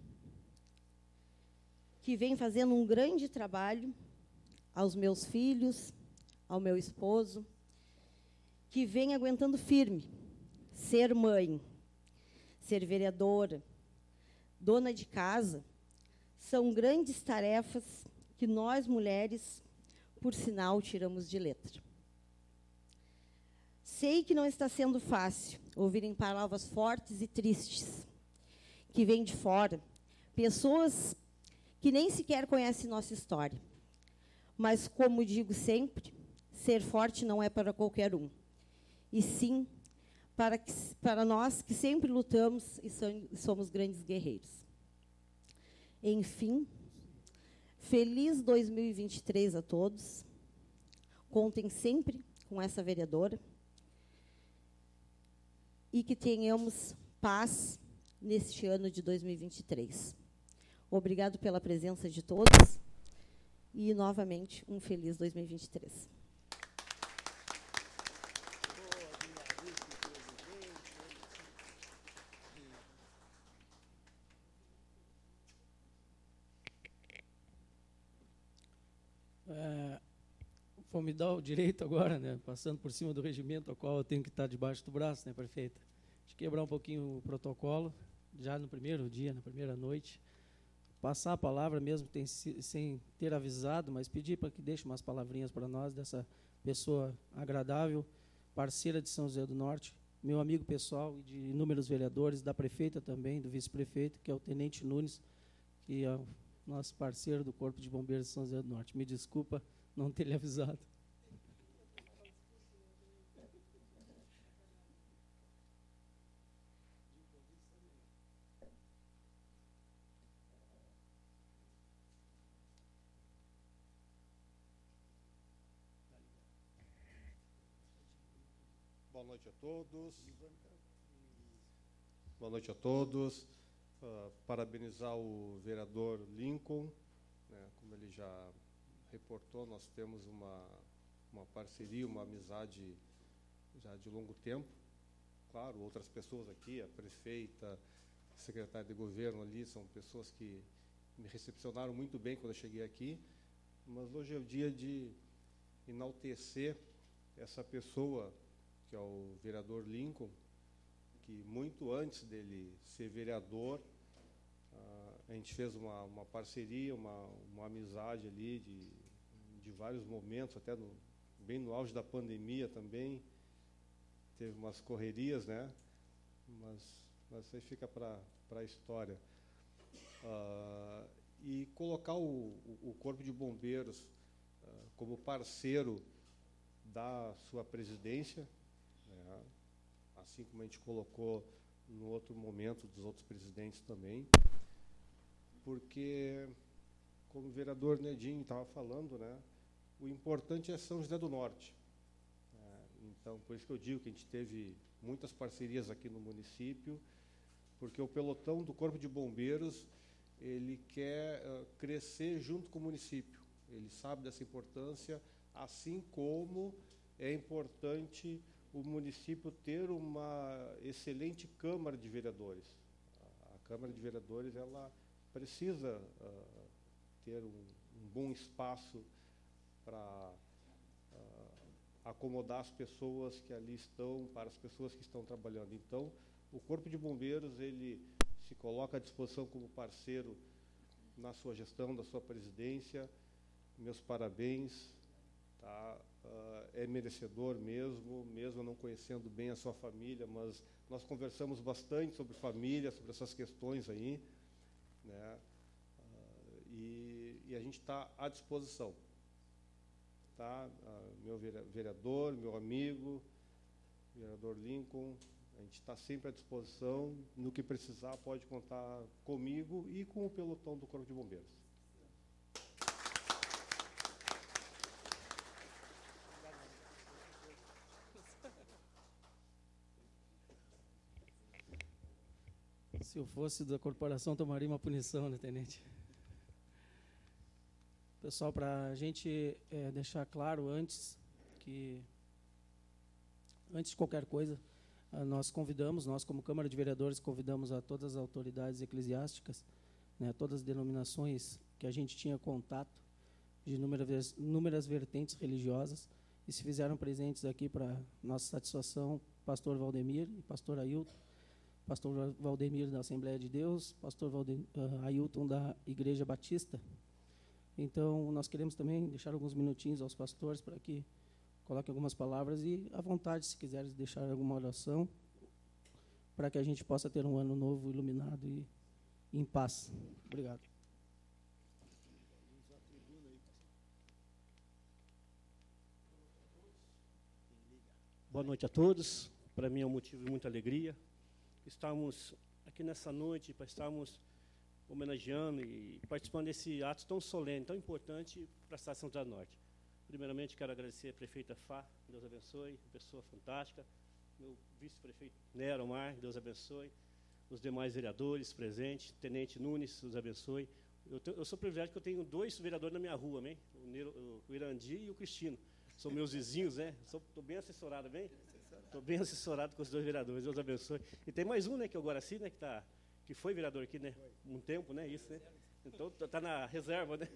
que vem fazendo um grande trabalho, aos meus filhos, ao meu esposo, que vem aguentando firme, ser mãe, ser vereadora, dona de casa, são grandes tarefas que nós, mulheres, por sinal, tiramos de letra. Sei que não está sendo fácil ouvirem palavras fortes e tristes, que vêm de fora, pessoas que nem sequer conhecem nossa história. Mas, como digo sempre, ser forte não é para qualquer um, e sim para nós que sempre lutamos e somos grandes guerreiros. Enfim, feliz 2023 a todos. Contem sempre com essa vereadora e que tenhamos paz neste ano de 2023. Obrigado pela presença de todos e, novamente, um feliz 2023. Vou me dar o direito agora, né, passando por cima do regimento ao qual eu tenho que estar debaixo do braço, né, prefeita? De quebrar um pouquinho o protocolo, já no primeiro dia, na primeira noite. Passar a palavra mesmo sem ter avisado, mas pedir para que deixe umas palavrinhas para nós, dessa pessoa agradável, parceira de São José do Norte, meu amigo pessoal e de inúmeros vereadores, da prefeita também, do vice-prefeito, que é o Tenente Nunes, que é o nosso parceiro do Corpo de Bombeiros de São José do Norte. Me desculpa não ter lhe avisado. Boa noite a todos. Boa noite a todos. Parabenizar o vereador Lincoln, né, como ele já reportou, nós temos uma parceria, uma amizade já de longo tempo. Claro, outras pessoas aqui, a prefeita, a secretária de governo ali, são pessoas que me recepcionaram muito bem quando eu cheguei aqui, mas hoje é o dia de enaltecer essa pessoa, que é o vereador Lincoln, que muito antes dele ser vereador, a gente fez uma parceria, uma amizade ali de vários momentos, até bem no auge da pandemia também, teve umas correrias, né? Mas aí fica para a história. E colocar o Corpo de Bombeiros como parceiro da sua presidência, né? Assim como a gente colocou no outro momento dos outros presidentes também, porque, como o vereador Nedinho estava falando, né, o importante é São José do Norte. Então, por isso que eu digo que a gente teve muitas parcerias aqui no município, porque o pelotão do Corpo de Bombeiros, ele quer crescer junto com o município. Ele sabe dessa importância, assim como é importante o município ter uma excelente Câmara de Vereadores. A Câmara de Vereadores, ela precisa ter um bom espaço para acomodar as pessoas que ali estão, para as pessoas que estão trabalhando. Então, o Corpo de Bombeiros, ele se coloca à disposição como parceiro na sua gestão, da sua presidência. Meus parabéns, tá? É merecedor mesmo não conhecendo bem a sua família, mas nós conversamos bastante sobre família, sobre essas questões aí, né? E a gente está à disposição. Tá? Meu vereador, meu amigo, vereador Lincoln, a gente está sempre à disposição. No que precisar, pode contar comigo e com o pelotão do Corpo de Bombeiros. Se eu fosse da corporação, tomaria uma punição, né, tenente? Pessoal, para a gente deixar claro antes de qualquer coisa, nós como Câmara de Vereadores, convidamos a todas as autoridades eclesiásticas, né, todas as denominações que a gente tinha contato, de inúmeras vertentes religiosas, e se fizeram presentes aqui para nossa satisfação, pastor Valdemir e pastor Ailton, pastor Valdemir da Assembleia de Deus, pastor Ailton da Igreja Batista. Então, nós queremos também deixar alguns minutinhos aos pastores para que coloquem algumas palavras e, à vontade, se quiserem deixar alguma oração, para que a gente possa ter um ano novo iluminado e em paz. Obrigado. Boa noite a todos. Para mim é um motivo de muita alegria estarmos aqui nessa noite, para estarmos homenageando e participando desse ato tão solene, tão importante para a cidade de São José do Norte. Primeiramente, quero agradecer a prefeita Fá, Deus abençoe, pessoa fantástica, meu vice-prefeito Nero Mar, Deus abençoe, os demais vereadores presentes, tenente Nunes, Deus abençoe. Eu sou privilegiado que eu tenho 2 vereadores na minha rua, né? O Irandi e o Cristino. São meus vizinhos, né? Estou bem assessorado, bem? Estou bem assessorado com os 2 vereadores, Deus abençoe. E tem mais um, né, que é o Guaraci, né, que foi vereador aqui, né? Um tempo, né? Isso, né? Então, está na reserva, né?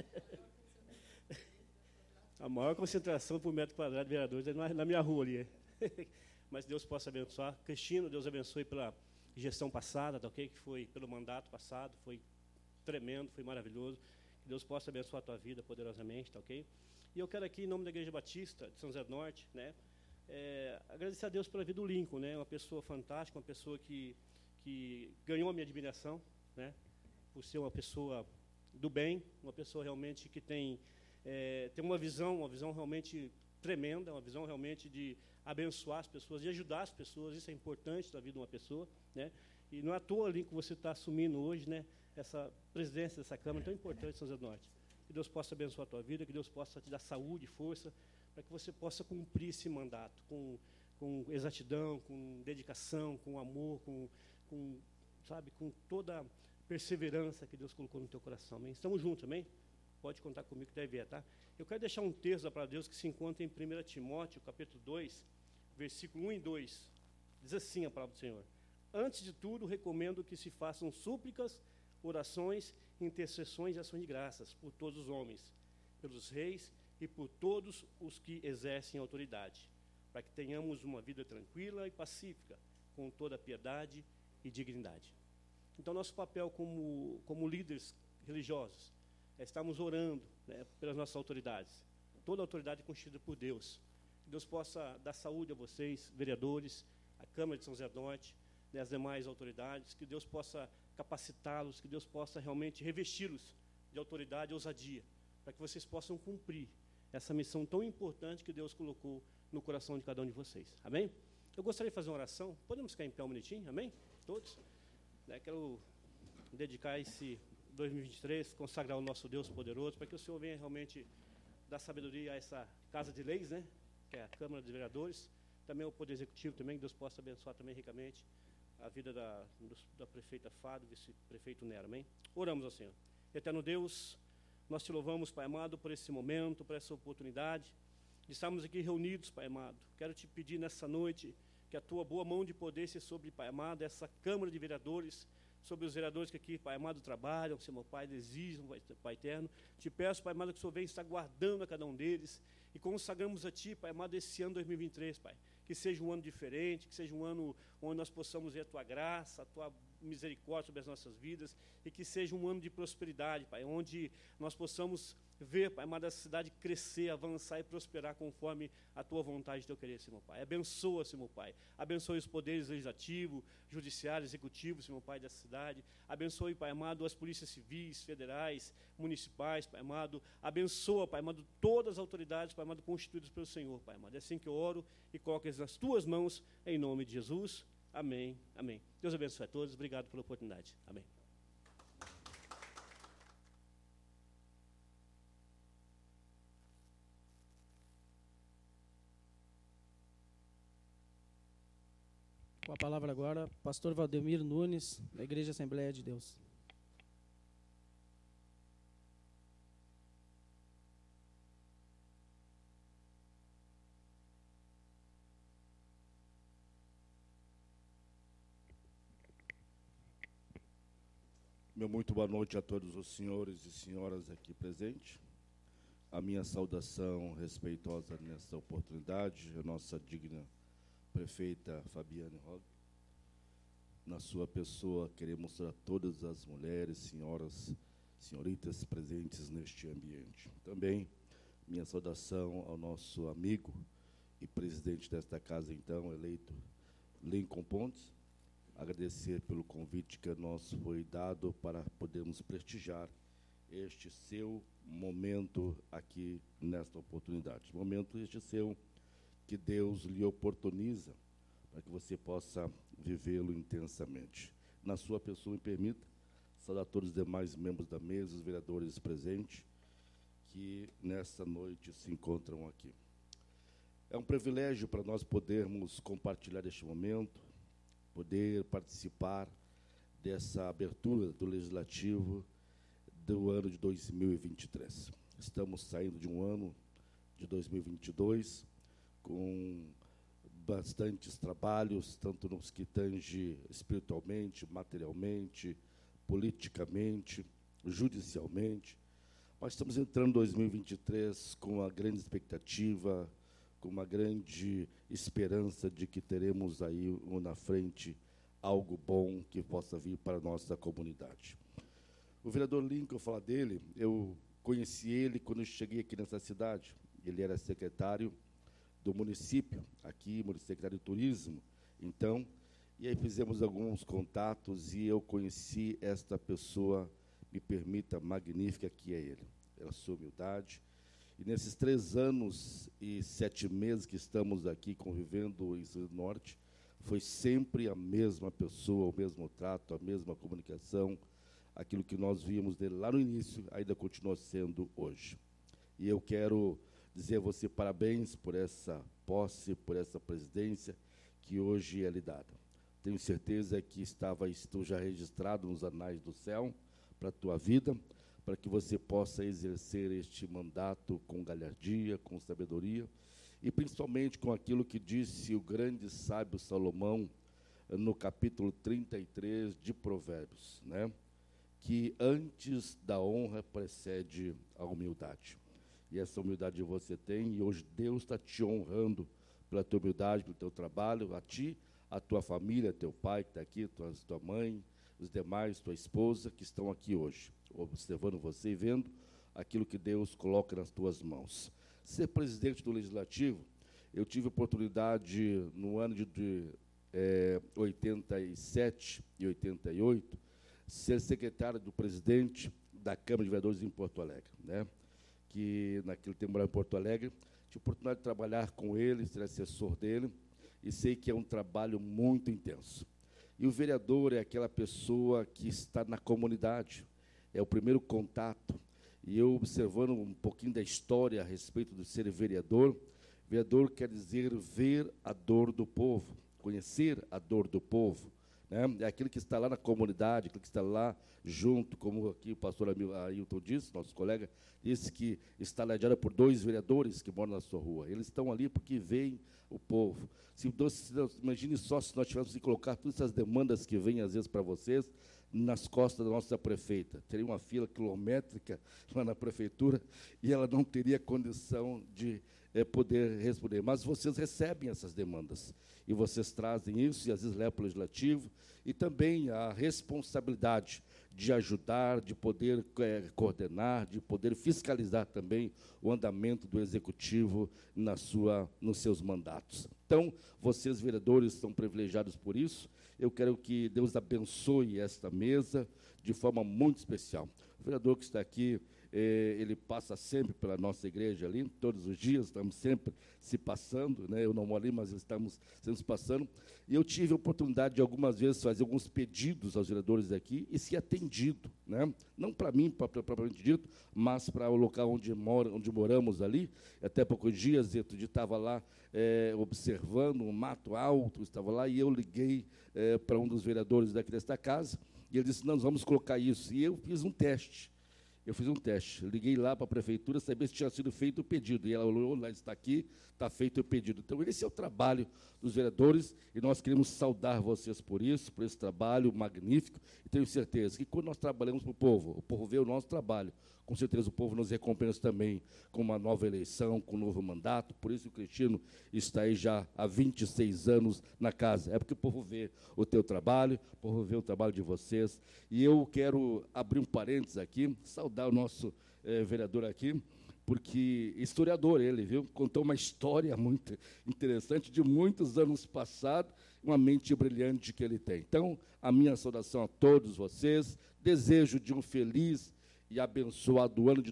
A maior concentração por metro quadrado de vereadores é na minha rua ali. Mas Deus possa abençoar. Cristino, Deus abençoe pela gestão passada, tá ok? Que foi pelo mandato passado, foi tremendo, foi maravilhoso. Que Deus possa abençoar a tua vida poderosamente, tá ok? E eu quero aqui, em nome da Igreja Batista de São José do Norte, né? Agradecer a Deus pela vida do Lincoln, né? Uma pessoa fantástica, uma pessoa que ganhou a minha admiração, né? Por ser uma pessoa do bem, uma pessoa realmente que tem uma visão realmente tremenda, uma visão realmente de abençoar as pessoas, de ajudar as pessoas. Isso é importante na vida de uma pessoa, né? E não é à toa, Lincoln, que você está assumindo hoje, né, essa presidência dessa Câmara tão importante de São José do Norte. Que Deus possa abençoar a tua vida, que Deus possa te dar saúde e força para que você possa cumprir esse mandato com exatidão, com dedicação, com amor, com com toda a perseverança que Deus colocou no teu coração, amém? Estamos juntos, amém? Pode contar comigo que deve vir, tá? Eu quero deixar um texto para Deus que se encontra em 1 Timóteo, capítulo 2, versículo 1 e 2. Diz assim a palavra do Senhor: antes de tudo, recomendo que se façam súplicas, orações, intercessões e ações de graças por todos os homens, pelos reis e por todos os que exercem autoridade, para que tenhamos uma vida tranquila e pacífica, com toda piedade e dignidade. Então, nosso papel como líderes religiosos é estarmos orando, né, pelas nossas autoridades. Toda autoridade é constituída por Deus. Que Deus possa dar saúde a vocês, vereadores, a Câmara de São José do Norte, né, as demais autoridades, que Deus possa capacitá-los, que Deus possa realmente revesti-los de autoridade e ousadia, para que vocês possam cumprir essa missão tão importante que Deus colocou no coração de cada um de vocês. Amém? Eu gostaria de fazer uma oração. Podemos ficar em pé um minutinho? Amém? Todos? Quero dedicar esse 2023, consagrar o nosso Deus poderoso, para que o Senhor venha realmente dar sabedoria a essa casa de leis, né, que é a Câmara de Vereadores, também o Poder Executivo também, que Deus possa abençoar também ricamente a vida da prefeita Fado, vice-prefeito Nero, amém? Oramos ao Senhor. Eterno Deus, nós te louvamos, Pai amado, por esse momento, por essa oportunidade de estarmos aqui reunidos, Pai amado. Quero te pedir nessa noite que a tua boa mão de poder seja sobre, Pai amado, essa Câmara de Vereadores, sobre os vereadores que aqui, Pai amado, trabalham, Senhor, meu Pai, desejam, Pai eterno. Te peço, Pai amado, que o Senhor venha estar guardando a cada um deles e consagramos a Ti, Pai amado, esse ano 2023, Pai. Que seja um ano diferente, que seja um ano onde nós possamos ver a Tua graça, a Tua misericórdia sobre as nossas vidas, e que seja um ano de prosperidade, Pai, onde nós possamos ver, Pai amado, essa cidade crescer, avançar e prosperar conforme a Tua vontade e Teu querer, Senhor Pai. Abençoa, Senhor Pai. Abençoe os poderes legislativo, judiciário, executivo, Senhor Pai, dessa cidade. Abençoe, Pai amado, as polícias civis, federais, municipais, Pai amado. Abençoa, Pai amado, todas as autoridades, Pai amado, constituídas pelo Senhor, Pai amado. É assim que eu oro e coloco eles nas Tuas mãos, em nome de Jesus. Amém, amém. Deus abençoe a todos. Obrigado pela oportunidade. Amém. Com a palavra agora, pastor Valdemir Nunes, da Igreja Assembleia de Deus. Meu muito boa noite a todos os senhores e senhoras aqui presentes. A minha saudação respeitosa nessa oportunidade, a nossa digna prefeita Fabiane Rog. Na sua pessoa, queremos a todas as mulheres, senhoras, senhoritas presentes neste ambiente. Também minha saudação ao nosso amigo e presidente desta casa, então, eleito Lincoln Pontes. Agradecer pelo convite que nos foi dado para podermos prestigiar este seu momento aqui nesta oportunidade. Momento este seu que Deus lhe oportuniza para que você possa vivê-lo intensamente. Na sua pessoa, me permita saudar todos os demais membros da mesa, os vereadores presentes, que nesta noite se encontram aqui. É um privilégio para nós podermos compartilhar este momento, poder participar dessa abertura do Legislativo do ano de 2023. Estamos saindo de um ano de 2022 com bastantes trabalhos, tanto nos que tange espiritualmente, materialmente, politicamente, judicialmente. Mas estamos entrando em 2023 com uma grande expectativa, com uma grande esperança de que teremos aí na frente algo bom que possa vir para a nossa comunidade. O vereador Lincoln, eu falar dele, eu conheci ele quando eu cheguei aqui nessa cidade. Ele era secretário do município, aqui, secretário de turismo, então, e aí fizemos alguns contatos e eu conheci esta pessoa, me permita, magnífica, que é ele, pela sua humildade. E nesses 3 anos e 7 meses que estamos aqui convivendo em Sul Norte, foi sempre a mesma pessoa, o mesmo trato, a mesma comunicação, aquilo que nós vimos dele lá no início, ainda continua sendo hoje. E eu quero dizer a você parabéns por essa posse, por essa presidência que hoje é lhe dada. Tenho certeza que estava isto já registrado nos anais do céu para a tua vida, para que você possa exercer este mandato com galhardia, com sabedoria, e principalmente com aquilo que disse o grande sábio Salomão no capítulo 33 de Provérbios, né? Que antes da honra precede a humildade. E essa humildade você tem, e hoje Deus está te honrando pela tua humildade, pelo teu trabalho, a ti, a tua família, teu pai que está aqui, tua mãe, os demais, tua esposa, que estão aqui hoje, observando você e vendo aquilo que Deus coloca nas tuas mãos. Ser presidente do Legislativo, eu tive a oportunidade, no ano de 87 e 88, ser secretário do presidente da Câmara de Vereadores em Porto Alegre, né? Que naquele tempo morava em Porto Alegre, tive a oportunidade de trabalhar com ele, ser assessor dele, e sei que é um trabalho muito intenso. E o vereador é aquela pessoa que está na comunidade, é o primeiro contato. E eu, observando um pouquinho da história a respeito de ser vereador, vereador quer dizer ver a dor do povo, conhecer a dor do povo, né? É aquele que está lá na comunidade, aquele que está lá junto, como aqui o pastor Ailton disse, nosso colega, disse que está ladeado por 2 vereadores que moram na sua rua. Eles estão ali porque veem o povo. Imagine só se nós tivéssemos que colocar todas essas demandas que vêm, às vezes, para vocês, nas costas da nossa prefeita. Teria uma fila quilométrica lá na prefeitura e ela não teria condição de poder responder. Mas vocês recebem essas demandas e vocês trazem isso e, às vezes, levam para o Legislativo, e também a responsabilidade de ajudar, de poder coordenar, de poder fiscalizar também o andamento do Executivo nos seus mandatos. Então, vocês, vereadores, são privilegiados por isso. Eu quero que Deus abençoe esta mesa de forma muito especial. O vereador que está aqui, ele passa sempre pela nossa igreja ali, todos os dias, estamos sempre se passando, né? Eu não moro ali, mas estamos sempre se passando. E eu tive a oportunidade de algumas vezes fazer alguns pedidos aos vereadores aqui e ser atendido, né? Não para mim, propriamente dito, mas para o local onde moramos ali. Até poucos dias eu estava lá observando um mato alto, estava lá, e eu liguei para um dos vereadores daqui desta casa, e ele disse, nós vamos colocar isso. E eu fiz um teste. Liguei lá para a prefeitura, saber se tinha sido feito o pedido. E ela olhou, lá está aqui, está feito o pedido. Então, esse é o trabalho dos vereadores, e nós queremos saudar vocês por isso, por esse trabalho magnífico, e tenho certeza que quando nós trabalhamos para o povo vê o nosso trabalho, com certeza o povo nos recompensa também com uma nova eleição, com um novo mandato. Por isso o Cristino está aí já há 26 anos na casa. É porque o povo vê o teu trabalho, o povo vê o trabalho de vocês. E eu quero abrir um parênteses aqui, saudar o nosso vereador aqui, porque historiador ele, viu? Contou uma história muito interessante de muitos anos passados, uma mente brilhante que ele tem. Então, a minha saudação a todos vocês, desejo de um feliz e abençoado ano de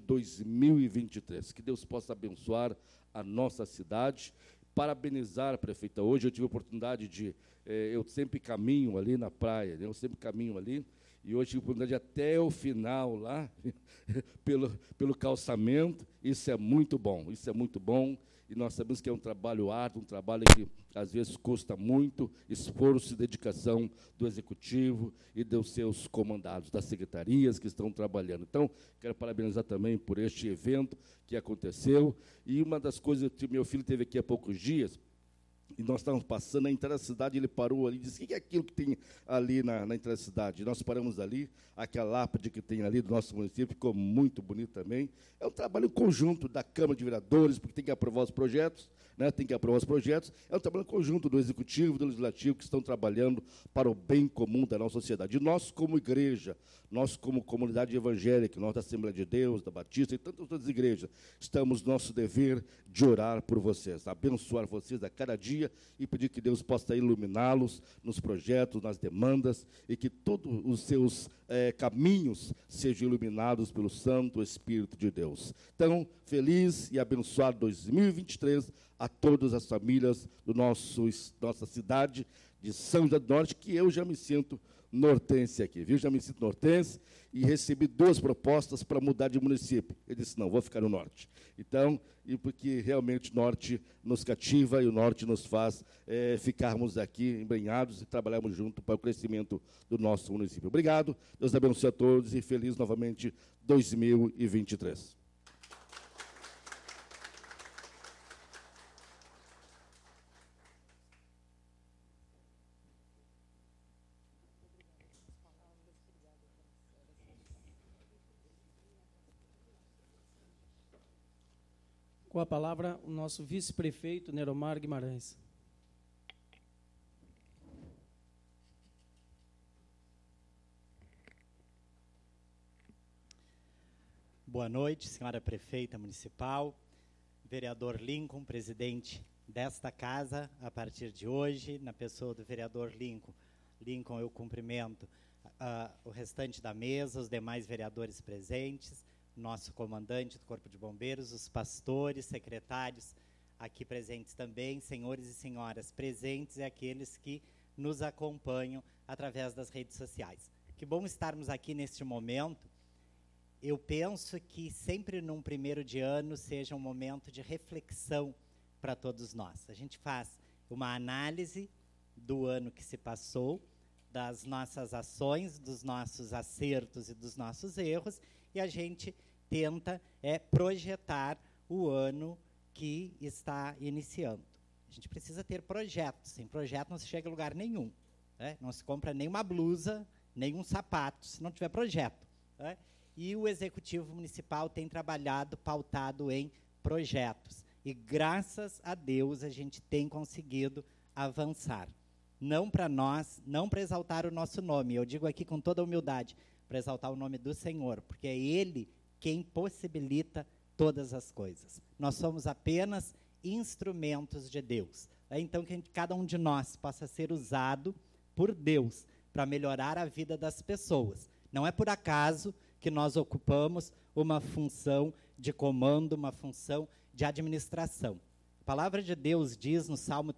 2023. Que Deus possa abençoar a nossa cidade. Parabenizar a prefeita. Hoje eu tive a oportunidade de... eu sempre caminho ali na praia, né? Eu sempre caminho ali, e hoje tive a oportunidade até o final lá, pelo calçamento. Isso é muito bom, e nós sabemos que é um trabalho árduo, um trabalho que, às vezes, custa muito esforço e dedicação do Executivo e dos seus comandados, das secretarias que estão trabalhando. Então, quero parabenizar também por este evento que aconteceu, e uma das coisas que meu filho teve aqui há poucos dias, e nós estávamos passando na entrada da cidade, ele parou ali e disse, o que é aquilo que tem ali na entrada da cidade? E nós paramos ali, aquela lápide que tem ali do nosso município, ficou muito bonito também. É um trabalho conjunto da Câmara de Vereadores, porque tem que aprovar os projetos, né? É um trabalho conjunto do Executivo e do Legislativo, que estão trabalhando para o bem comum da nossa sociedade. E nós, como igreja, nós, como comunidade evangélica, nós da Assembleia de Deus, da Batista e tantas outras igrejas, estamos no nosso dever de orar por vocês, abençoar vocês a cada dia e pedir que Deus possa iluminá-los nos projetos, nas demandas, e que todos os seus caminhos sejam iluminados pelo Santo Espírito de Deus. Então, feliz e abençoado 2023 a todas as famílias do nossa cidade de São José do Norte, que eu já me sinto nortense aqui, viu? Já me sinto nortense e recebi 2 propostas para mudar de município. Ele disse, não, vou ficar no norte. Então, e porque realmente o norte nos cativa e o norte nos faz ficarmos aqui embrenhados e trabalharmos junto para o crescimento do nosso município. Obrigado, Deus abençoe a todos e feliz novamente 2023. Com a palavra, o nosso vice-prefeito, Neromar Guimarães. Boa noite, senhora prefeita municipal, vereador Lincoln, presidente desta casa, a partir de hoje, na pessoa do vereador Lincoln. Lincoln, eu cumprimento o restante da mesa, os demais vereadores presentes, nosso comandante do Corpo de Bombeiros, os pastores, secretários aqui presentes também, senhores e senhoras presentes e aqueles que nos acompanham através das redes sociais. Que bom estarmos aqui neste momento. Eu penso que sempre num primeiro de ano seja um momento de reflexão para todos nós. A gente faz uma análise do ano que se passou, das nossas ações, dos nossos acertos e dos nossos erros, e a gente tenta projetar o ano que está iniciando. A gente precisa ter projetos. Sem projeto não se chega a lugar nenhum. Não se compra nenhuma blusa, nenhum sapato, se não tiver projeto. E o Executivo Municipal tem trabalhado pautado em projetos. E, graças a Deus, a gente tem conseguido avançar. Não para nós, não para exaltar o nosso nome, eu digo aqui com toda a humildade, para exaltar o nome do Senhor, porque é Ele quem possibilita todas as coisas. Nós somos apenas instrumentos de Deus. Então, que cada um de nós possa ser usado por Deus para melhorar a vida das pessoas. Não é por acaso que nós ocupamos uma função de comando, uma função de administração. A palavra de Deus diz no Salmo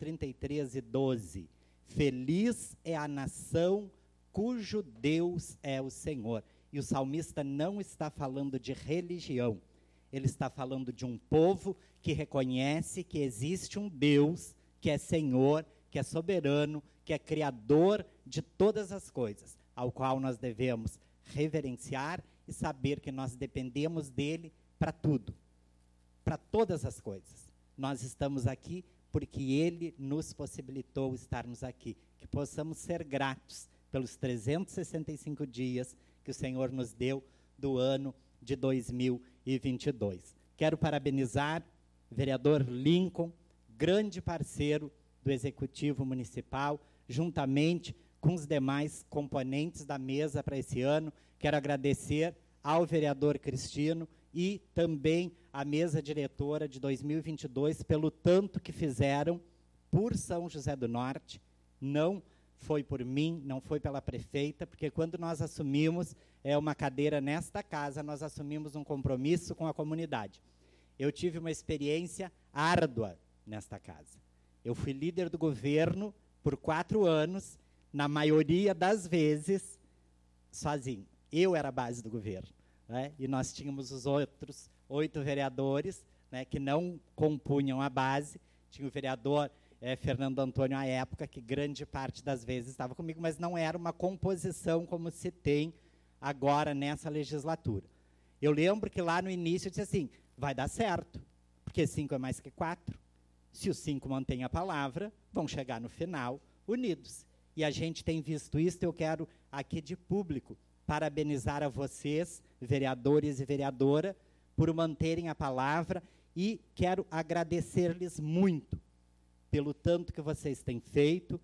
33:12, feliz é a nação cujo Deus é o Senhor. E o salmista não está falando de religião, ele está falando de um povo que reconhece que existe um Deus que é Senhor, que é soberano, que é criador de todas as coisas, ao qual nós devemos reverenciar e saber que nós dependemos dele para tudo, para todas as coisas. Nós estamos aqui porque ele nos possibilitou estarmos aqui, que possamos ser gratos pelos 365 dias que o Senhor nos deu do ano de 2022. Quero parabenizar o vereador Lincoln, grande parceiro do Executivo Municipal, juntamente com os demais componentes da mesa para esse ano. Quero agradecer ao vereador Cristino e também à mesa diretora de 2022 pelo tanto que fizeram por São José do Norte. Não foi por mim, não foi pela prefeita, porque quando nós assumimos uma cadeira nesta casa, nós assumimos um compromisso com a comunidade. Eu tive uma experiência árdua nesta casa. Eu fui líder do governo por 4 anos, na maioria das vezes, sozinho. Eu era a base do governo, né? E nós tínhamos os outros 8 vereadores, né, que não compunham a base. Tinha o vereador Fernando Antônio, à época, que grande parte das vezes estava comigo, mas não era uma composição como se tem agora nessa legislatura. Eu lembro que lá no início eu disse assim, vai dar certo, porque 5 é mais que 4. Se os 5 mantêm a palavra, vão chegar no final unidos. E a gente tem visto isso. Eu quero aqui de público parabenizar a vocês, vereadores e vereadora, por manterem a palavra, e quero agradecer-lhes muito pelo tanto que vocês têm feito,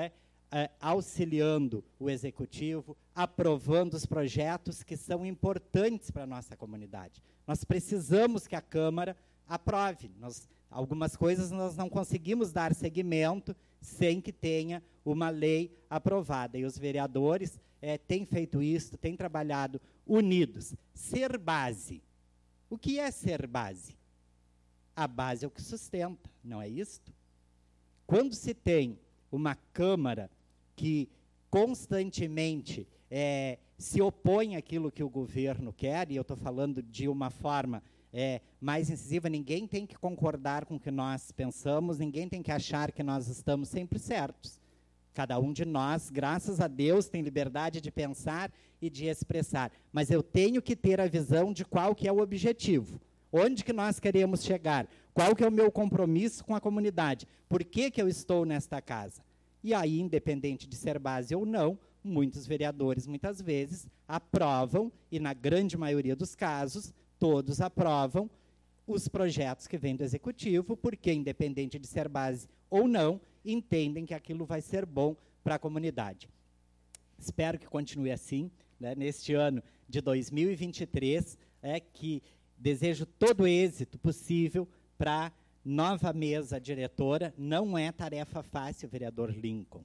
auxiliando o Executivo, aprovando os projetos que são importantes para a nossa comunidade. Nós precisamos que a Câmara aprove. Algumas coisas nós não conseguimos dar seguimento sem que tenha uma lei aprovada. E os vereadores têm feito isso, têm trabalhado unidos. Ser base. O que é ser base? A base é o que sustenta, não é isto? Quando se tem uma Câmara que constantemente se opõe àquilo que o governo quer, e eu estou falando de uma forma mais incisiva, ninguém tem que concordar com o que nós pensamos, ninguém tem que achar que nós estamos sempre certos. Cada um de nós, graças a Deus, tem liberdade de pensar e de expressar. Mas eu tenho que ter a visão de qual que é o objetivo. Onde que nós queremos chegar? Qual que é o meu compromisso com a comunidade? Por que que eu estou nesta casa? E aí, independente de ser base ou não, muitos vereadores, muitas vezes, aprovam, e na grande maioria dos casos, todos aprovam os projetos que vêm do Executivo, porque, independente de ser base ou não, entendem que aquilo vai ser bom para a comunidade. Espero que continue assim, né, neste ano de 2023, que desejo todo o êxito possível para a nova mesa diretora. Não é tarefa fácil, vereador Lincoln.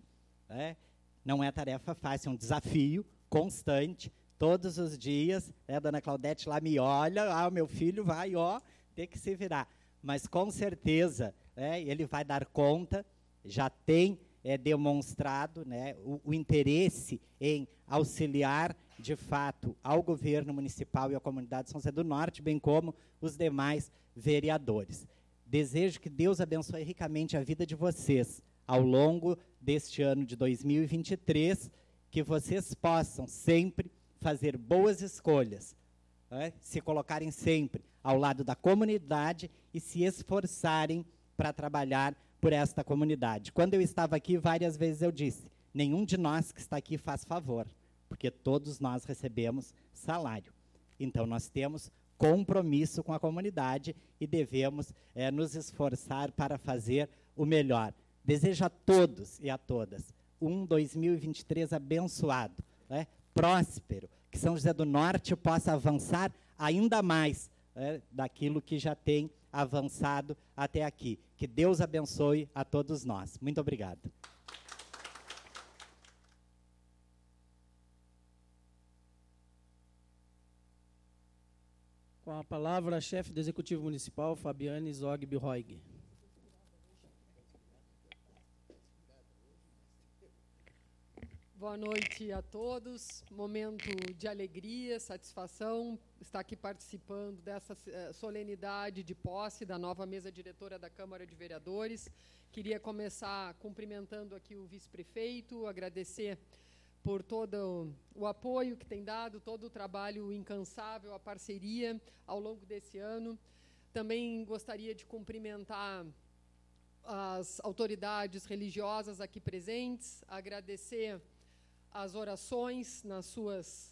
Não é tarefa fácil, é um desafio constante, todos os dias. A dona Claudete lá me olha, o meu filho vai ter que se virar. Mas, com certeza, ele vai dar conta. Já tem demonstrado, né, o interesse em auxiliar, de fato, ao governo municipal e à comunidade de São José do Norte, bem como os demais vereadores. Desejo que Deus abençoe ricamente a vida de vocês ao longo deste ano de 2023, que vocês possam sempre fazer boas escolhas, se colocarem sempre ao lado da comunidade e se esforçarem para trabalhar por esta comunidade. Quando eu estava aqui, várias vezes eu disse, nenhum de nós que está aqui faz favor, porque todos nós recebemos salário. Então, nós temos compromisso com a comunidade e devemos nos esforçar para fazer o melhor. Desejo a todos e a todas um 2023 abençoado, próspero, que São José do Norte possa avançar ainda mais daquilo que já tem avançado até aqui. Que Deus abençoe a todos nós. Muito obrigado. Com a palavra, a chefe do Executivo Municipal, Fabiane Zogby-Roig. Boa noite a todos. Momento de alegria, satisfação estar aqui participando dessa solenidade de posse da nova mesa diretora da Câmara de Vereadores. Queria começar cumprimentando aqui o vice-prefeito, agradecer por todo o apoio que tem dado, todo o trabalho incansável, a parceria ao longo desse ano. Também gostaria de cumprimentar as autoridades religiosas aqui presentes, agradecer as orações nas suas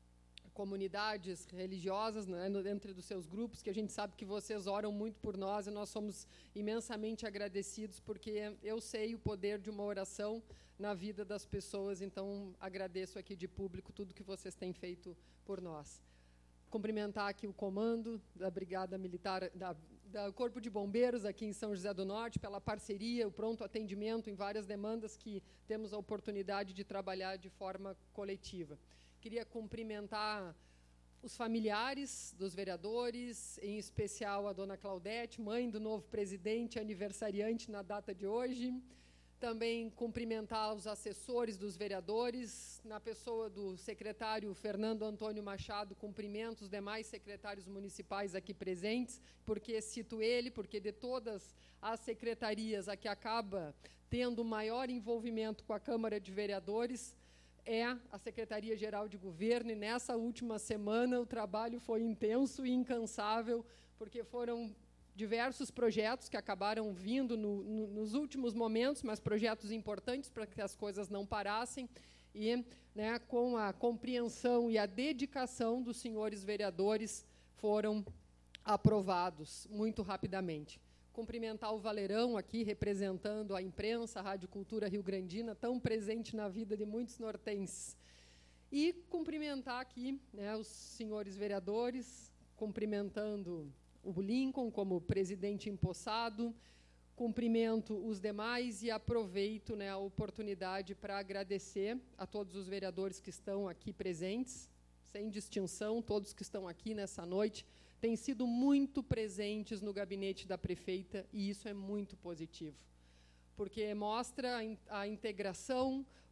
comunidades religiosas, né, dentro dos seus grupos, que a gente sabe que vocês oram muito por nós e nós somos imensamente agradecidos, porque eu sei o poder de uma oração na vida das pessoas, então agradeço aqui de público tudo que vocês têm feito por nós. Cumprimentar aqui o comando da Brigada Militar, do Corpo de Bombeiros aqui em São José do Norte, pela parceria, o pronto atendimento em várias demandas que temos a oportunidade de trabalhar de forma coletiva. Queria cumprimentar os familiares dos vereadores, em especial a dona Claudete, mãe do novo presidente, aniversariante na data de hoje. Também cumprimentar os assessores dos vereadores, na pessoa do secretário Fernando Antônio Machado, cumprimento os demais secretários municipais aqui presentes, porque cito ele, porque de todas as secretarias a que acaba tendo maior envolvimento com a Câmara de Vereadores é a Secretaria-Geral de Governo, e nessa última semana o trabalho foi intenso e incansável, porque foram diversos projetos que acabaram vindo nos últimos momentos, mas projetos importantes para que as coisas não parassem, e, né, com a compreensão e a dedicação dos senhores vereadores, foram aprovados muito rapidamente. Cumprimentar o Valerão aqui, representando a imprensa, a Rádio Cultura Rio Grandina, tão presente na vida de muitos nortenses. E cumprimentar aqui, né, os senhores vereadores, cumprimentando o Lincoln como presidente empossado, cumprimento os demais e aproveito, né, a oportunidade para agradecer a todos os vereadores que estão aqui presentes, sem distinção, todos que estão aqui nessa noite, têm sido muito presentes no gabinete da prefeita, e isso é muito positivo, porque mostra a integração,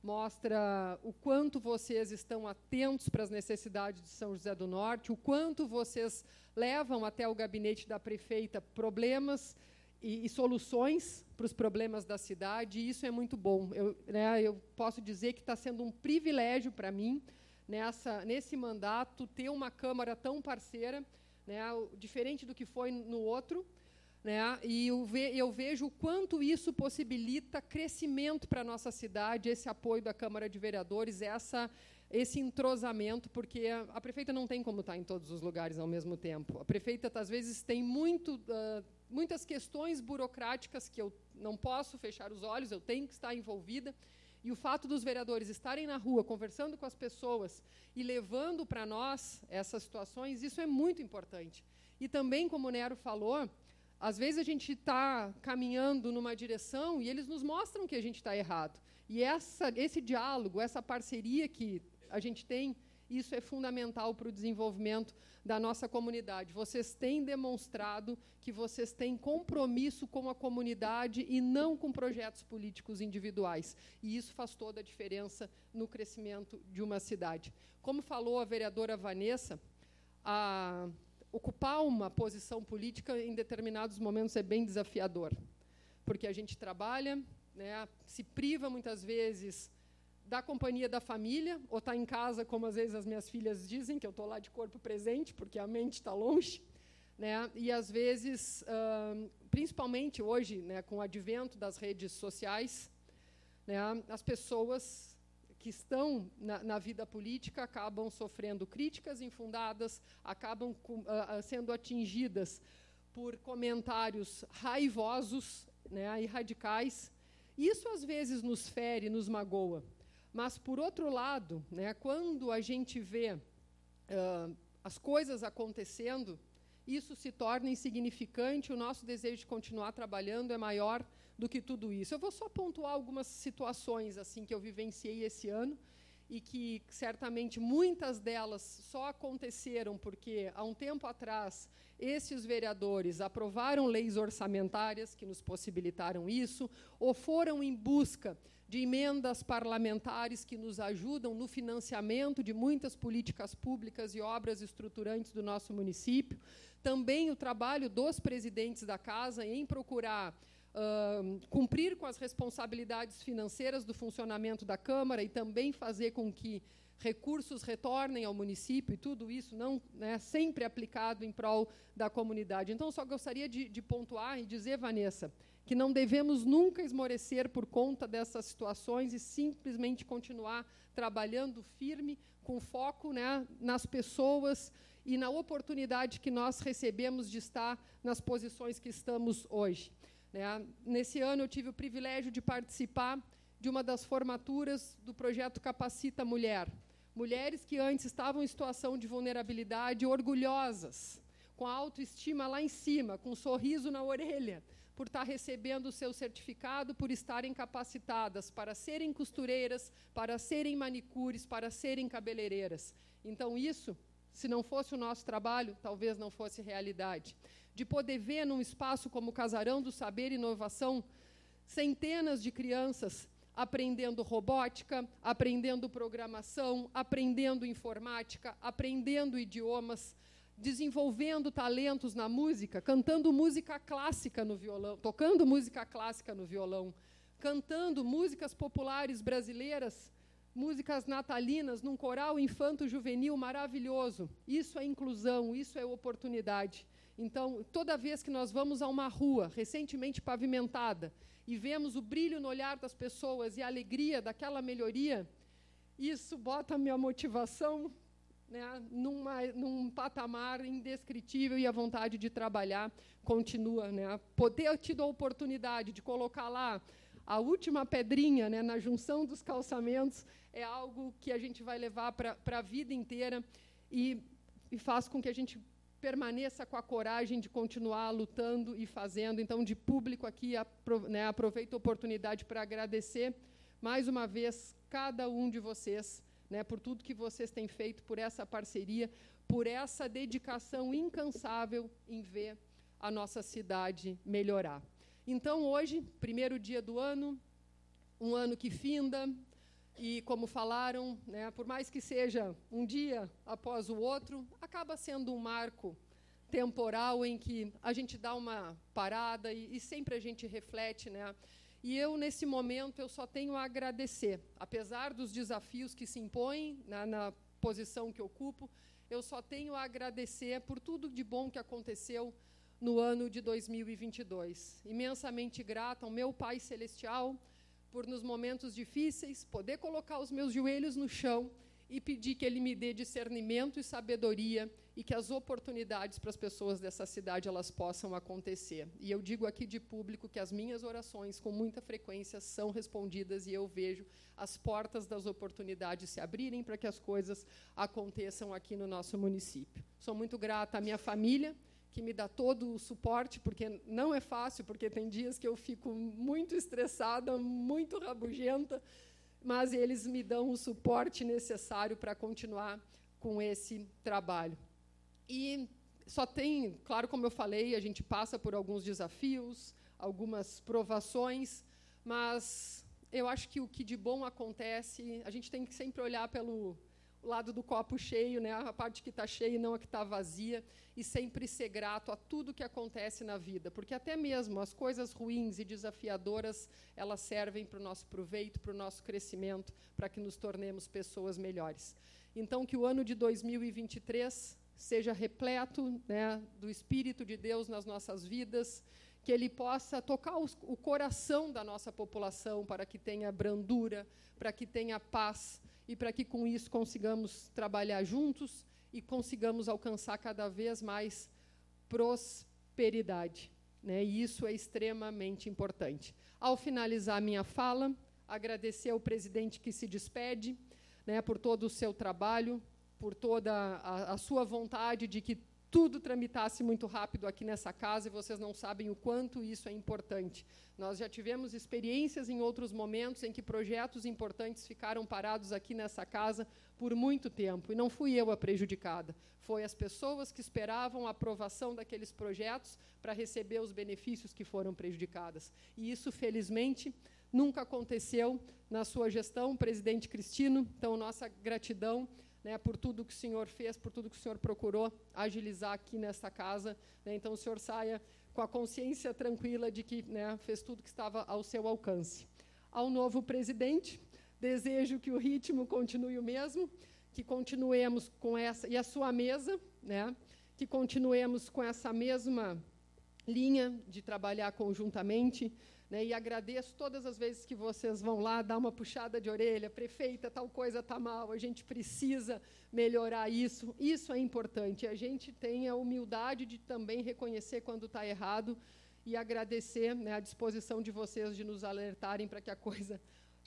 mostra o quanto vocês estão atentos para as necessidades de São José do Norte, o quanto vocês levam até o gabinete da prefeita problemas e soluções para os problemas da cidade, e isso é muito bom. Eu posso dizer que está sendo um privilégio para mim, nesse mandato, ter uma Câmara tão parceira, diferente do que foi no outro, e eu vejo o quanto isso possibilita crescimento para a nossa cidade, esse apoio da Câmara de Vereadores, esse entrosamento, porque a prefeita não tem como estar em todos os lugares ao mesmo tempo. A prefeita, às vezes, tem muitas questões burocráticas que eu não posso fechar os olhos, eu tenho que estar envolvida, e o fato dos vereadores estarem na rua, conversando com as pessoas e levando para nós essas situações, isso é muito importante. E também, como o Nero falou, às vezes a gente está caminhando numa direção e eles nos mostram que a gente está errado. E esse diálogo, essa parceria que a gente tem, isso é fundamental para o desenvolvimento da nossa comunidade. Vocês têm demonstrado que vocês têm compromisso com a comunidade e não com projetos políticos individuais. E isso faz toda a diferença no crescimento de uma cidade. Como falou a vereadora Vanessa, ocupar uma posição política em determinados momentos é bem desafiador, porque a gente trabalha, se priva muitas vezes da companhia da família, ou está em casa, como às vezes as minhas filhas dizem, que eu estou lá de corpo presente, porque a mente está longe, e às vezes, principalmente hoje, com o advento das redes sociais, as pessoas que estão na vida política acabam sofrendo críticas infundadas, acabam sendo atingidas por comentários raivosos, e radicais. Isso, às vezes, nos fere, nos magoa. Mas, por outro lado, quando a gente vê as coisas acontecendo, isso se torna insignificante, o nosso desejo de continuar trabalhando é maior do que tudo isso. Eu vou só pontuar algumas situações assim que eu vivenciei esse ano e que, certamente, muitas delas só aconteceram porque, há um tempo atrás, esses vereadores aprovaram leis orçamentárias que nos possibilitaram isso, ou foram em busca de emendas parlamentares que nos ajudam no financiamento de muitas políticas públicas e obras estruturantes do nosso município. Também o trabalho dos presidentes da casa em procurar cumprir com as responsabilidades financeiras do funcionamento da Câmara e também fazer com que recursos retornem ao município, e tudo isso não sempre aplicado em prol da comunidade. Então, só gostaria de pontuar e dizer, Vanessa, que não devemos nunca esmorecer por conta dessas situações e simplesmente continuar trabalhando firme, com foco nas pessoas e na oportunidade que nós recebemos de estar nas posições que estamos hoje. Nesse ano, eu tive o privilégio de participar de uma das formaturas do projeto Capacita Mulher. Mulheres que antes estavam em situação de vulnerabilidade, orgulhosas, com a autoestima lá em cima, com um sorriso na orelha, por estar recebendo o seu certificado, por estarem capacitadas para serem costureiras, para serem manicures, para serem cabeleireiras. Então, isso, se não fosse o nosso trabalho, talvez não fosse realidade. De poder ver num espaço como o Casarão do Saber e Inovação, centenas de crianças aprendendo robótica, aprendendo programação, aprendendo informática, aprendendo idiomas, desenvolvendo talentos na música, cantando música clássica no violão, tocando música clássica no violão, cantando músicas populares brasileiras, músicas natalinas, num coral infanto-juvenil maravilhoso. Isso é inclusão, isso é oportunidade. Então, toda vez que nós vamos a uma rua recentemente pavimentada e vemos o brilho no olhar das pessoas e a alegria daquela melhoria, isso bota a minha motivação num patamar indescritível, e a vontade de trabalhar continua. Ter tido a oportunidade de colocar lá a última pedrinha na junção dos calçamentos é algo que a gente vai levar para a vida inteira e faz com que a gente permaneça com a coragem de continuar lutando e fazendo. Então, de público aqui, aproveito a oportunidade para agradecer mais uma vez cada um de vocês, por tudo que vocês têm feito, por essa parceria, por essa dedicação incansável em ver a nossa cidade melhorar. Então, hoje, primeiro dia do ano, um ano que finda, E, como falaram, né, por mais que seja um dia após o outro, acaba sendo um marco temporal em que a gente dá uma parada e sempre a gente reflete, né? E eu, nesse momento, eu só tenho a agradecer. Apesar dos desafios que se impõem na posição que ocupo, eu só tenho a agradecer por tudo de bom que aconteceu no ano de 2022. Imensamente grata ao meu Pai Celestial por, nos momentos difíceis, poder colocar os meus joelhos no chão e pedir que Ele me dê discernimento e sabedoria e que as oportunidades para as pessoas dessa cidade elas possam acontecer. E eu digo aqui de público que as minhas orações, com muita frequência, são respondidas e eu vejo as portas das oportunidades se abrirem para que as coisas aconteçam aqui no nosso município. Sou muito grata à minha família, que me dá todo o suporte, porque não é fácil, porque tem dias que eu fico muito estressada, muito rabugenta, mas eles me dão o suporte necessário para continuar com esse trabalho. E só tem, claro, como eu falei, a gente passa por alguns desafios, algumas provações, mas eu acho que o que de bom acontece, a gente tem que sempre olhar pelo lado do copo cheio, né, a parte que está cheia e não a que está vazia, e sempre ser grato a tudo que acontece na vida, porque até mesmo as coisas ruins e desafiadoras, elas servem para o nosso proveito, para o nosso crescimento, para que nos tornemos pessoas melhores. Então, que o ano de 2023 seja repleto, né, do Espírito de Deus nas nossas vidas, que Ele possa tocar o coração da nossa população para que tenha brandura, para que tenha paz, e para que, com isso, consigamos trabalhar juntos e consigamos alcançar cada vez mais prosperidade, né? E isso é extremamente importante. Ao finalizar a minha fala, agradecer ao presidente que se despede, né, por todo o seu trabalho, por toda a sua vontade de que tudo tramitasse muito rápido aqui nessa casa, e vocês não sabem o quanto isso é importante. Nós já tivemos experiências em outros momentos em que projetos importantes ficaram parados aqui nessa casa por muito tempo, e não fui eu a prejudicada, foi as pessoas que esperavam a aprovação daqueles projetos para receber os benefícios que foram prejudicadas. E isso, felizmente, nunca aconteceu na sua gestão, presidente Cristino. Então, nossa gratidão, né, por tudo que o senhor fez, por tudo que o senhor procurou agilizar aqui nesta casa, né? Então, o senhor saia com a consciência tranquila de que, né, fez tudo que estava ao seu alcance. Ao novo presidente, desejo que o ritmo continue o mesmo, que continuemos com essa, e a sua mesa, né, que continuemos com essa mesma linha de trabalhar conjuntamente, né, e agradeço todas as vezes que vocês vão lá dar uma puxada de orelha, prefeita, tal coisa está mal, a gente precisa melhorar isso. Isso é importante. A gente tem a humildade de também reconhecer quando está errado e agradecer, né, a disposição de vocês de nos alertarem para que a coisa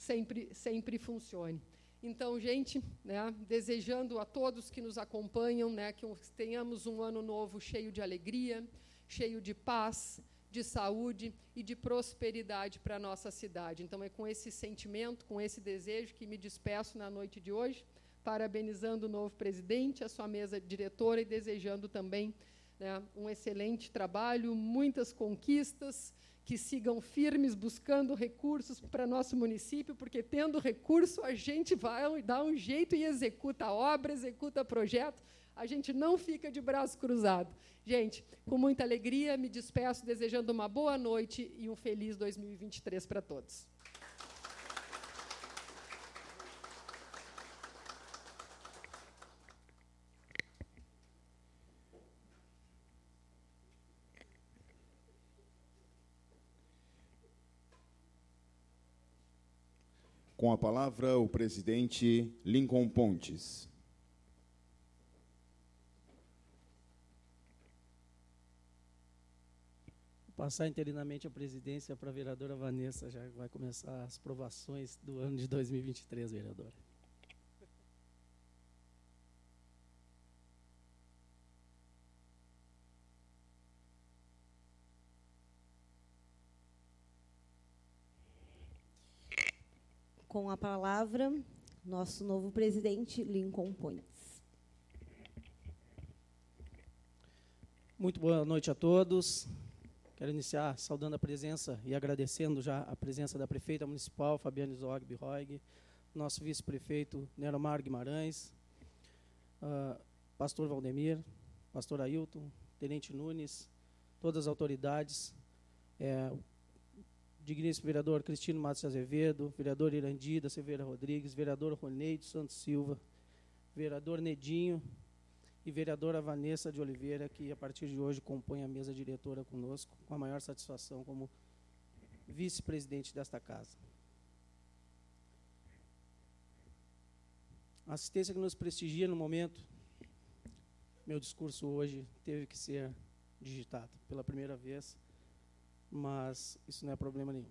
sempre funcione. Então, gente, né, desejando a todos que nos acompanham, né, que tenhamos um ano novo cheio de alegria, cheio de paz, de saúde e de prosperidade para a nossa cidade. Então, é com esse sentimento, com esse desejo que me despeço na noite de hoje, parabenizando o novo presidente, a sua mesa diretora, e desejando também, né, um excelente trabalho, muitas conquistas, que sigam firmes, buscando recursos para nosso município, porque, tendo recurso, a gente vai dar um jeito e executa a obra, executa projeto, a gente não fica de braço cruzado. Gente, com muita alegria, me despeço desejando uma boa noite e um feliz 2023 para todos. Com a palavra, o presidente Lincoln Pontes. Passar interinamente a presidência para a vereadora Vanessa, já vai começar as provações do ano de 2023, vereadora. Com a palavra, nosso novo presidente, Lincoln Pontes. Muito boa noite a todos. Quero iniciar saudando a presença e agradecendo já a presença da prefeita municipal, Fabiane Zogby Roig, nosso vice-prefeito Neromar Guimarães, pastor Valdemir, pastor Ailton, tenente Nunes, todas as autoridades, digníssimo vereador Cristino Matos de Azevedo, vereador Irandi da Silveira Rodrigues, vereador Ronei dos Santos Silva, vereador Nedinho e vereadora Vanessa de Oliveira, que a partir de hoje compõe a mesa diretora conosco, com a maior satisfação como vice-presidente desta casa. A assistência que nos prestigia no momento, meu discurso hoje teve que ser digitado pela primeira vez, mas isso não é problema nenhum.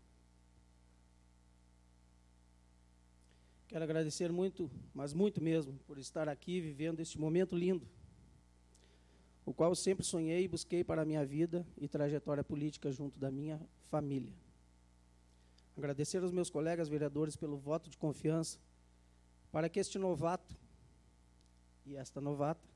Quero agradecer muito, mas muito mesmo, por estar aqui vivendo este momento lindo, o qual eu sempre sonhei e busquei para a minha vida e trajetória política junto da minha família. Agradecer aos meus colegas vereadores pelo voto de confiança para que este novato e esta novata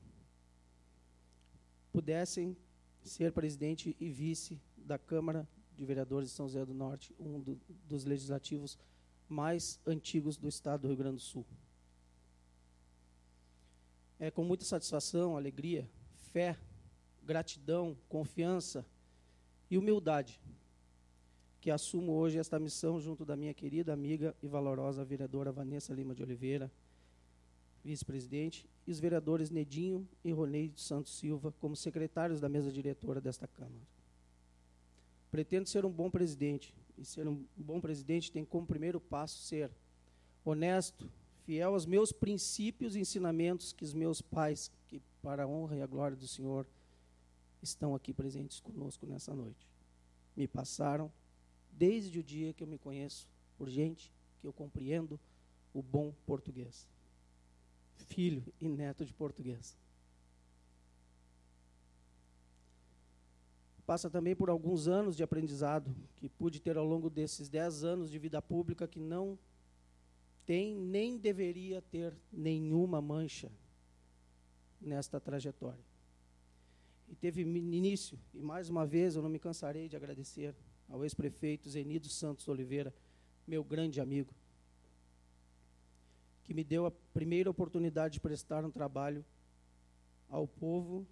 pudessem ser presidente e vice da Câmara de Vereadores de São José do Norte, dos legislativos mais antigos do estado do Rio Grande do Sul. É com muita satisfação, alegria, fé, gratidão, confiança e humildade que assumo hoje esta missão junto da minha querida amiga e valorosa vereadora Vanessa Lima de Oliveira, vice-presidente, e os vereadores Nedinho e Ronei de Santos Silva como secretários da mesa diretora desta Câmara. Pretendo ser um bom presidente, e ser um bom presidente tem como primeiro passo ser honesto, fiel aos meus princípios e ensinamentos que os meus pais, que para a honra e a glória do Senhor, estão aqui presentes conosco nessa noite, me passaram desde o dia que eu me conheço por gente que eu compreendo o bom português. Filho e neto de português. Passa também por alguns anos de aprendizado que pude ter ao longo desses 10 anos de vida pública que não tem nem deveria ter nenhuma mancha nesta trajetória. E teve início, e mais uma vez eu não me cansarei de agradecer ao ex-prefeito Zenido Santos Oliveira, meu grande amigo, que me deu a primeira oportunidade de prestar um trabalho ao povo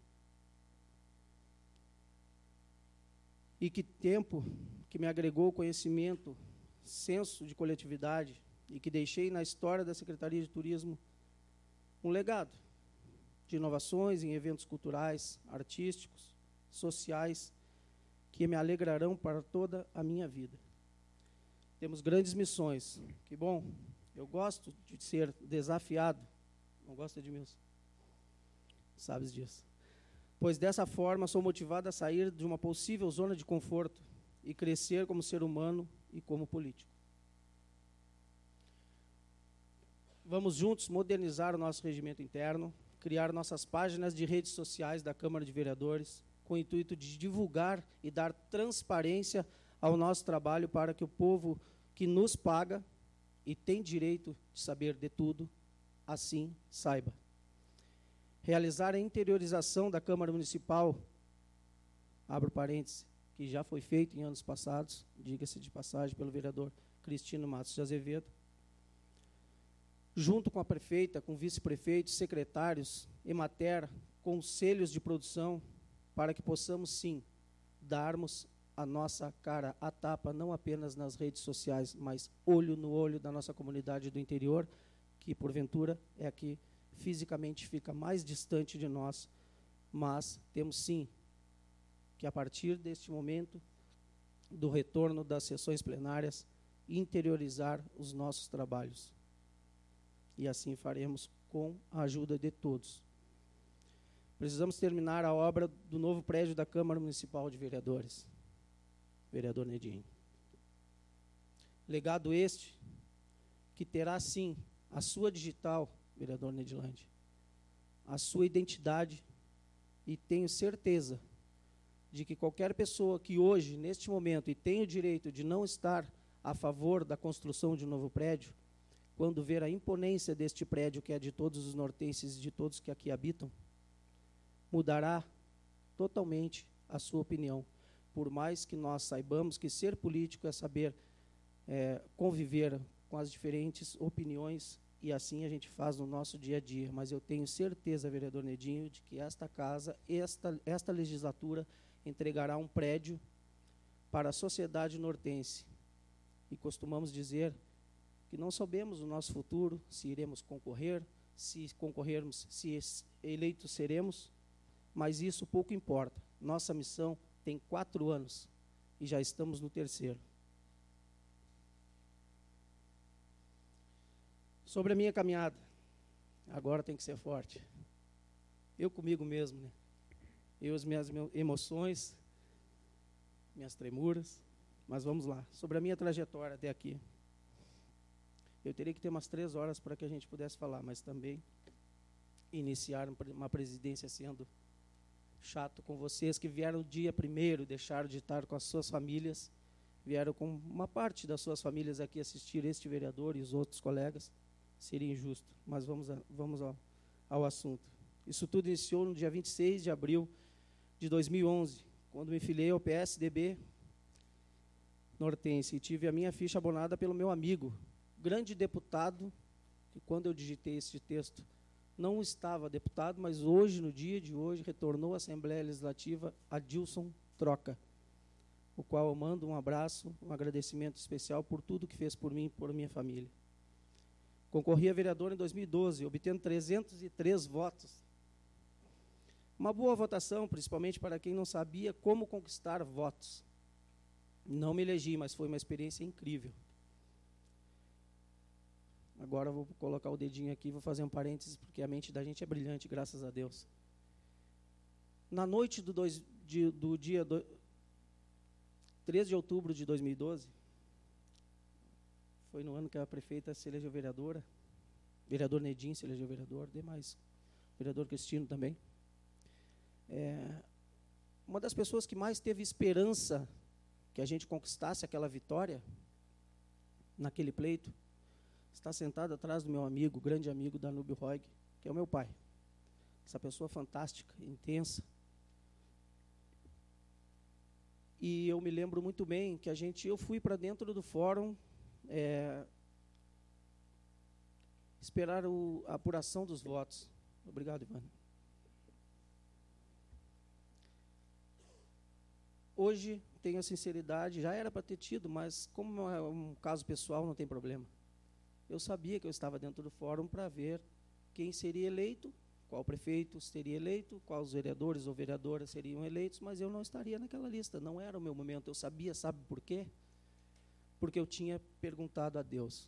e que me agregou conhecimento, senso de coletividade e que deixei na história da Secretaria de Turismo um legado de inovações em eventos culturais, artísticos, sociais, que me alegrarão para toda a minha vida. Temos grandes missões. Que bom, eu gosto de ser desafiado. Não gosto, Edmilson? Sabes disso. Pois dessa forma sou motivado a sair de uma possível zona de conforto e crescer como ser humano e como político. Vamos juntos modernizar o nosso regimento interno, criar nossas páginas de redes sociais da Câmara de Vereadores, com o intuito de divulgar e dar transparência ao nosso trabalho para que o povo que nos paga e tem direito de saber de tudo, assim saiba. Realizar a interiorização da Câmara Municipal, abro parênteses, que já foi feito em anos passados, diga-se de passagem, pelo vereador Cristino Matos de Azevedo, junto com a prefeita, com vice-prefeitos, secretários, Emater, conselhos de produção, para que possamos, sim, darmos a nossa cara à tapa, não apenas nas redes sociais, mas olho no olho da nossa comunidade do interior, que, porventura, é a que fisicamente fica mais distante de nós, mas temos, sim, que, a partir deste momento, do retorno das sessões plenárias, interiorizar os nossos trabalhos. E assim faremos com a ajuda de todos. Precisamos terminar a obra do novo prédio da Câmara Municipal de Vereadores. Vereador Nedinho. Legado este que terá, sim, a sua digital, vereador Nedilande, a sua identidade, e tenho certeza de que qualquer pessoa que hoje, neste momento, e tem o direito de não estar a favor da construção de um novo prédio, quando ver a imponência deste prédio, que é de todos os nortenses e de todos que aqui habitam, mudará totalmente a sua opinião. Por mais que nós saibamos que ser político é saber conviver com as diferentes opiniões, e assim a gente faz no nosso dia a dia. Mas eu tenho certeza, vereador Nedinho, de que esta casa, esta legislatura, entregará um prédio para a sociedade nortense. E costumamos dizer que não sabemos o nosso futuro, se iremos concorrer, se concorrermos, se eleitos seremos, mas isso pouco importa. Nossa missão tem 4 anos e já estamos no 3º. Sobre a minha caminhada, agora tem que ser forte. Eu comigo mesmo, né? Eu, as minhas emoções, minhas tremuras, mas vamos lá. Sobre a minha trajetória até aqui. Eu teria que ter umas 3 horas para que a gente pudesse falar, mas também iniciar uma presidência sendo chato com vocês, que vieram dia primeiro, deixaram de estar com as suas famílias, vieram com uma parte das suas famílias aqui assistir este vereador e os outros colegas. Seria injusto, mas vamos ao assunto. Isso tudo iniciou no dia 26 de abril de 2011, quando me filiei ao PSDB nortense e tive a minha ficha abonada pelo meu amigo, grande deputado, que quando eu digitei este texto não estava deputado, mas hoje, no dia de hoje, retornou à Assembleia Legislativa, Adilson Troca, o qual eu mando um abraço, um agradecimento especial por tudo que fez por mim e por minha família. Concorri a vereador em 2012, obtendo 303 votos. Uma boa votação, principalmente para quem não sabia como conquistar votos. Não me elegi, mas foi uma experiência incrível. Agora eu vou colocar o dedinho aqui, vou fazer um parênteses, porque a mente da gente é brilhante, graças a Deus. Na noite do dia 13 de outubro de 2012, foi no ano que a prefeita se elegeu vereadora, vereador Nedinho se elegeu vereador, demais, vereador Cristino também. Uma das pessoas que mais teve esperança que a gente conquistasse aquela vitória, naquele pleito, está sentado atrás do meu amigo, grande amigo Danúbio Roig, que é o meu pai. Essa pessoa fantástica, intensa. E eu me lembro muito bem que eu fui para dentro do fórum esperar a apuração dos votos. Obrigado, Ivan. Hoje tenho a sinceridade, já era para ter tido, mas como é um caso pessoal, não tem problema. Eu sabia que eu estava dentro do fórum para ver quem seria eleito, qual prefeito seria eleito, quais vereadores ou vereadoras seriam eleitos, mas eu não estaria naquela lista, não era o meu momento. Eu sabia, sabe por quê? Porque eu tinha perguntado a Deus.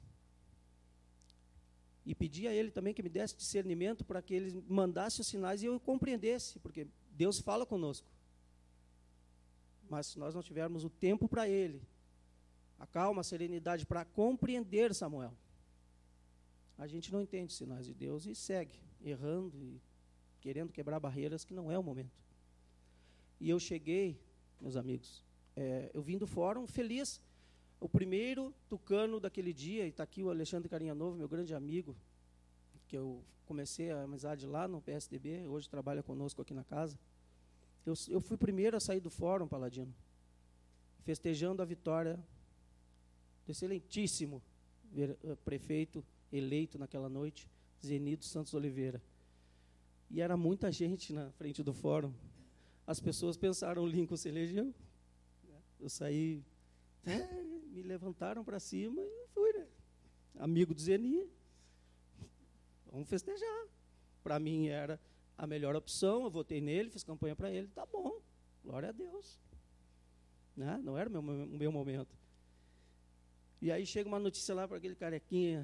E pedi a Ele também que me desse discernimento para que Ele mandasse os sinais e eu compreendesse, porque Deus fala conosco. Mas se nós não tivermos o tempo para Ele, a calma, a serenidade para compreender Samuel, a gente não entende os sinais de Deus e segue, errando e querendo quebrar barreiras que não é o momento. E eu cheguei, meus amigos, eu vim do fórum feliz. O primeiro tucano daquele dia, e está aqui o Alexandre Carinha Novo, meu grande amigo, que eu comecei a amizade lá no PSDB, hoje trabalha conosco aqui na casa. Eu fui o primeiro a sair do fórum, Paladino, festejando a vitória do excelentíssimo prefeito eleito naquela noite, Zenido Santos Oliveira. E era muita gente na frente do fórum. As pessoas pensaram, o Lincoln se elegeu. Eu saí, me levantaram para cima e fui, né? Amigo do Zeni, vamos festejar. Para mim era a melhor opção, eu votei nele, fiz campanha para ele, tá bom, glória a Deus. Né? Não era o meu momento. E aí chega uma notícia lá para aquele carequinha,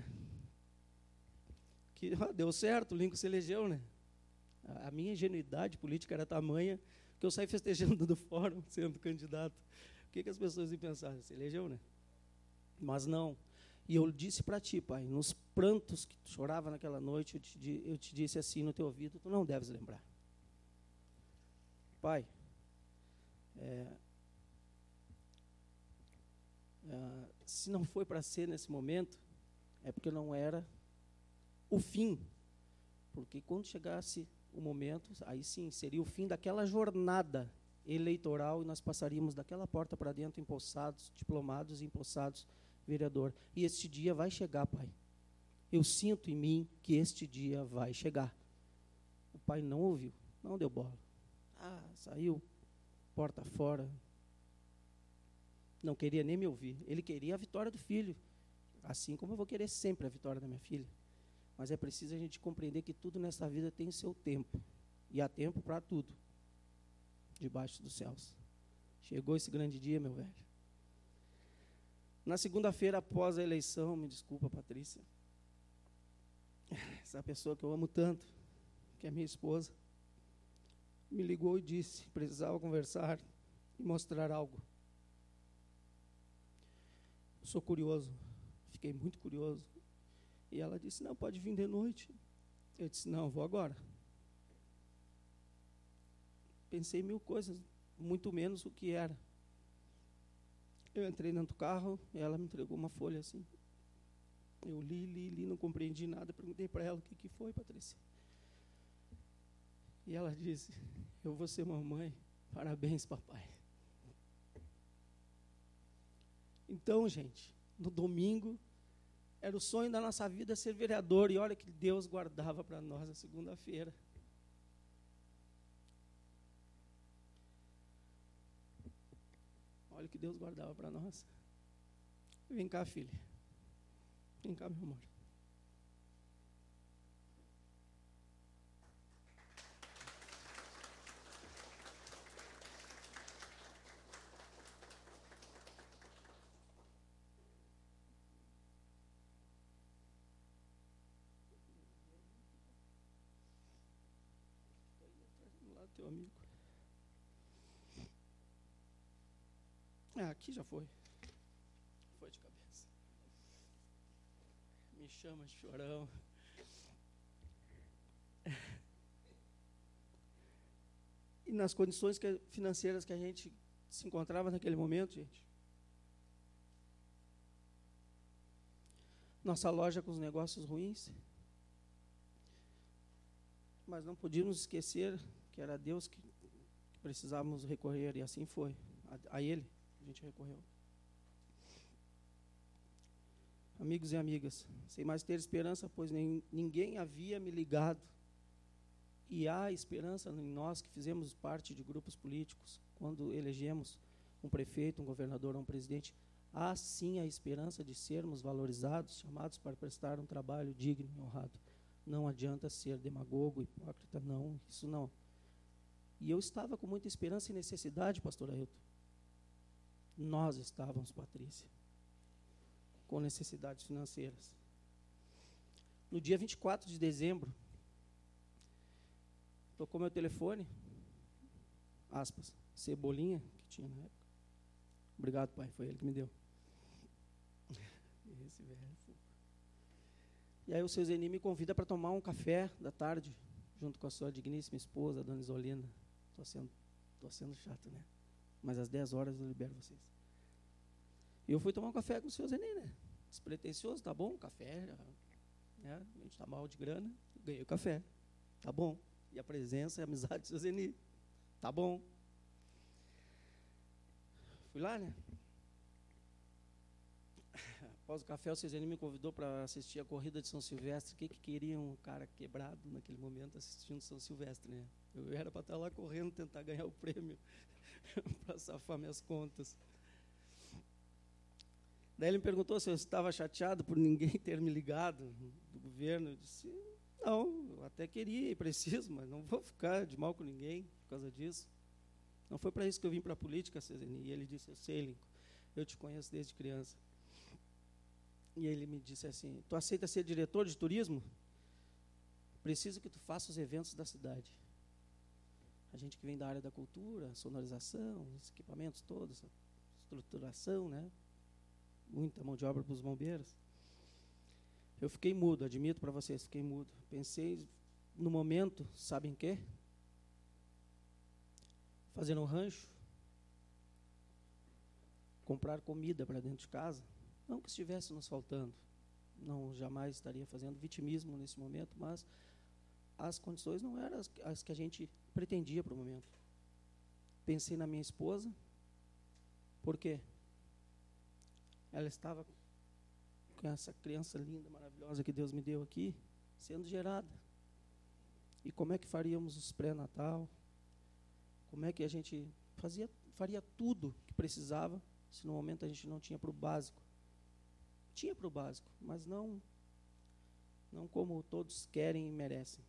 que deu certo, o Lincoln se elegeu, né? A minha ingenuidade política era tamanha que eu saí festejando do fórum, sendo candidato. O que as pessoas iam pensar? Se elegeu, né? Mas não. E eu disse para ti, pai, nos prantos que tu chorava naquela noite, eu te disse assim no teu ouvido, tu não deves lembrar. Pai, se não foi para ser nesse momento, é porque não era o fim. Porque quando chegasse o momento, aí sim, seria o fim daquela jornada eleitoral e nós passaríamos daquela porta para dentro empossados, diplomados e empossados vereador. E este dia vai chegar, pai. Eu sinto em mim que este dia vai chegar. O pai não ouviu, não deu bola. Saiu, porta fora. Não queria nem me ouvir. Ele queria a vitória do filho, assim como eu vou querer sempre a vitória da minha filha. Mas é preciso a gente compreender que tudo nessa vida tem o seu tempo. E há tempo para tudo, debaixo dos céus. Chegou esse grande dia, meu velho. Na segunda-feira, após a eleição, me desculpa, Patrícia, essa pessoa que eu amo tanto, que é minha esposa, me ligou e disse que precisava conversar e mostrar algo. Sou curioso, fiquei muito curioso. E ela disse, não, pode vir de noite. Eu disse, não, vou agora. Pensei 1000 coisas, muito menos o que era. Eu entrei dentro do carro, e ela me entregou uma folha assim. Eu li, não compreendi nada, perguntei para ela, o que foi, Patrícia? E ela disse, eu vou ser mamãe, parabéns, papai. Então, gente, no domingo, era o sonho da nossa vida ser vereador, e olha que Deus guardava para nós a segunda-feira. Olha o que Deus guardava para nós. Vem cá, filha. Vem cá, meu amor. Lá, teu amigo. Aqui já foi. Foi de cabeça. Me chama de chorão. E nas condições financeiras que a gente se encontrava naquele momento, gente. Nossa loja com os negócios ruins. Mas não podíamos esquecer que era a Deus que precisávamos recorrer, e assim foi. A Ele a gente recorreu. Amigos e amigas, sem mais ter esperança, pois ninguém havia me ligado. E há esperança em nós que fizemos parte de grupos políticos, quando elegemos um prefeito, um governador ou um presidente, há sim a esperança de sermos valorizados, chamados para prestar um trabalho digno e honrado. Não adianta ser demagogo, hipócrita, não, isso não. E eu estava com muita esperança e necessidade, pastor Ailton. Nós estávamos, Patrícia, com necessidades financeiras. No dia 24 de dezembro, tocou meu telefone, aspas, Cebolinha, que tinha na época. Obrigado, pai, foi ele que me deu. Esse verso. E aí o seu Zeni me convida para tomar um café da tarde, junto com a sua digníssima esposa, a dona Isolina. Estou sendo chato, né? Mas às 10 horas eu libero vocês. E eu fui tomar um café com o seu Zeni, né? Despretensioso, tá bom, café, né? A gente tá mal de grana, ganhei o café, tá bom. E a presença e a amizade do seu Zeni, tá bom. Fui lá, né? Após o café, o seu Zeni me convidou para assistir a corrida de São Silvestre. O que queria um cara quebrado naquele momento assistindo São Silvestre, né? Eu era para estar lá correndo, tentar ganhar o prêmio, para safar minhas contas. Daí ele me perguntou se eu estava chateado por ninguém ter me ligado do governo. Eu disse, não, eu até queria e preciso, mas não vou ficar de mal com ninguém por causa disso. Não foi para isso que eu vim para a política, Cezeni. E ele disse, eu sei, Lincoln, eu te conheço desde criança. E ele me disse assim, tu aceita ser diretor de turismo? Preciso que tu faça os eventos da cidade. A gente que vem da área da cultura, sonorização, os equipamentos todos, estruturação, né? Muita mão de obra para os bombeiros. Eu fiquei mudo, admito para vocês, fiquei mudo. Pensei no momento, sabem o quê? Fazer um rancho, comprar comida para dentro de casa. Não que estivesse nos faltando, não jamais estaria fazendo vitimismo nesse momento, mas as condições não eram as que a gente pretendia para o momento. Pensei na minha esposa, por quê? Ela estava com essa criança linda, maravilhosa que Deus me deu aqui, sendo gerada. E como é que faríamos os pré-natal? Como é que a gente faria tudo que precisava, se no momento a gente não tinha para o básico? Tinha para o básico, mas não como todos querem e merecem.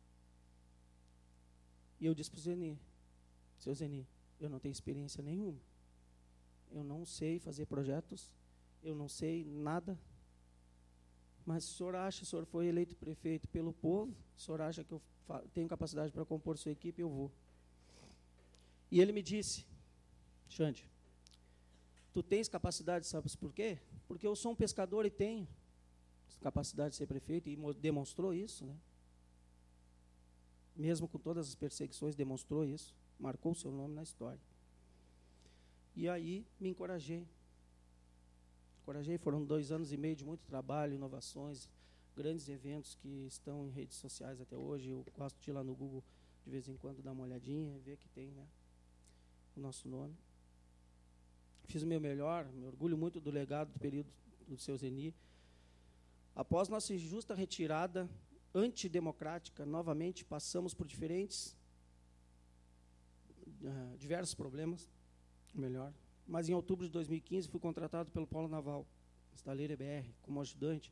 E eu disse para o Zeni, seu Zeni, eu não tenho experiência nenhuma. Eu não sei fazer projetos, eu não sei nada. Mas o senhor foi eleito prefeito pelo povo, o senhor acha que eu tenho capacidade para compor sua equipe, eu vou. E ele me disse, Xande, tu tens capacidade, sabes por quê? Porque eu sou um pescador e tenho capacidade de ser prefeito, e demonstrou isso, né? Mesmo com todas as perseguições, demonstrou isso, marcou o seu nome na história. E aí me encorajei, foram 2 anos e meio de muito trabalho, inovações, grandes eventos que estão em redes sociais até hoje. Eu gosto de ir lá no Google de vez em quando, dar uma olhadinha, ver que tem, né, o nosso nome. Fiz o meu melhor, me orgulho muito do legado do período do seu Zeni. Após nossa injusta retirada antidemocrática, novamente passamos por diversos problemas, mas em outubro de 2015 fui contratado pelo Polo Naval, Estaleiro EBR, como ajudante.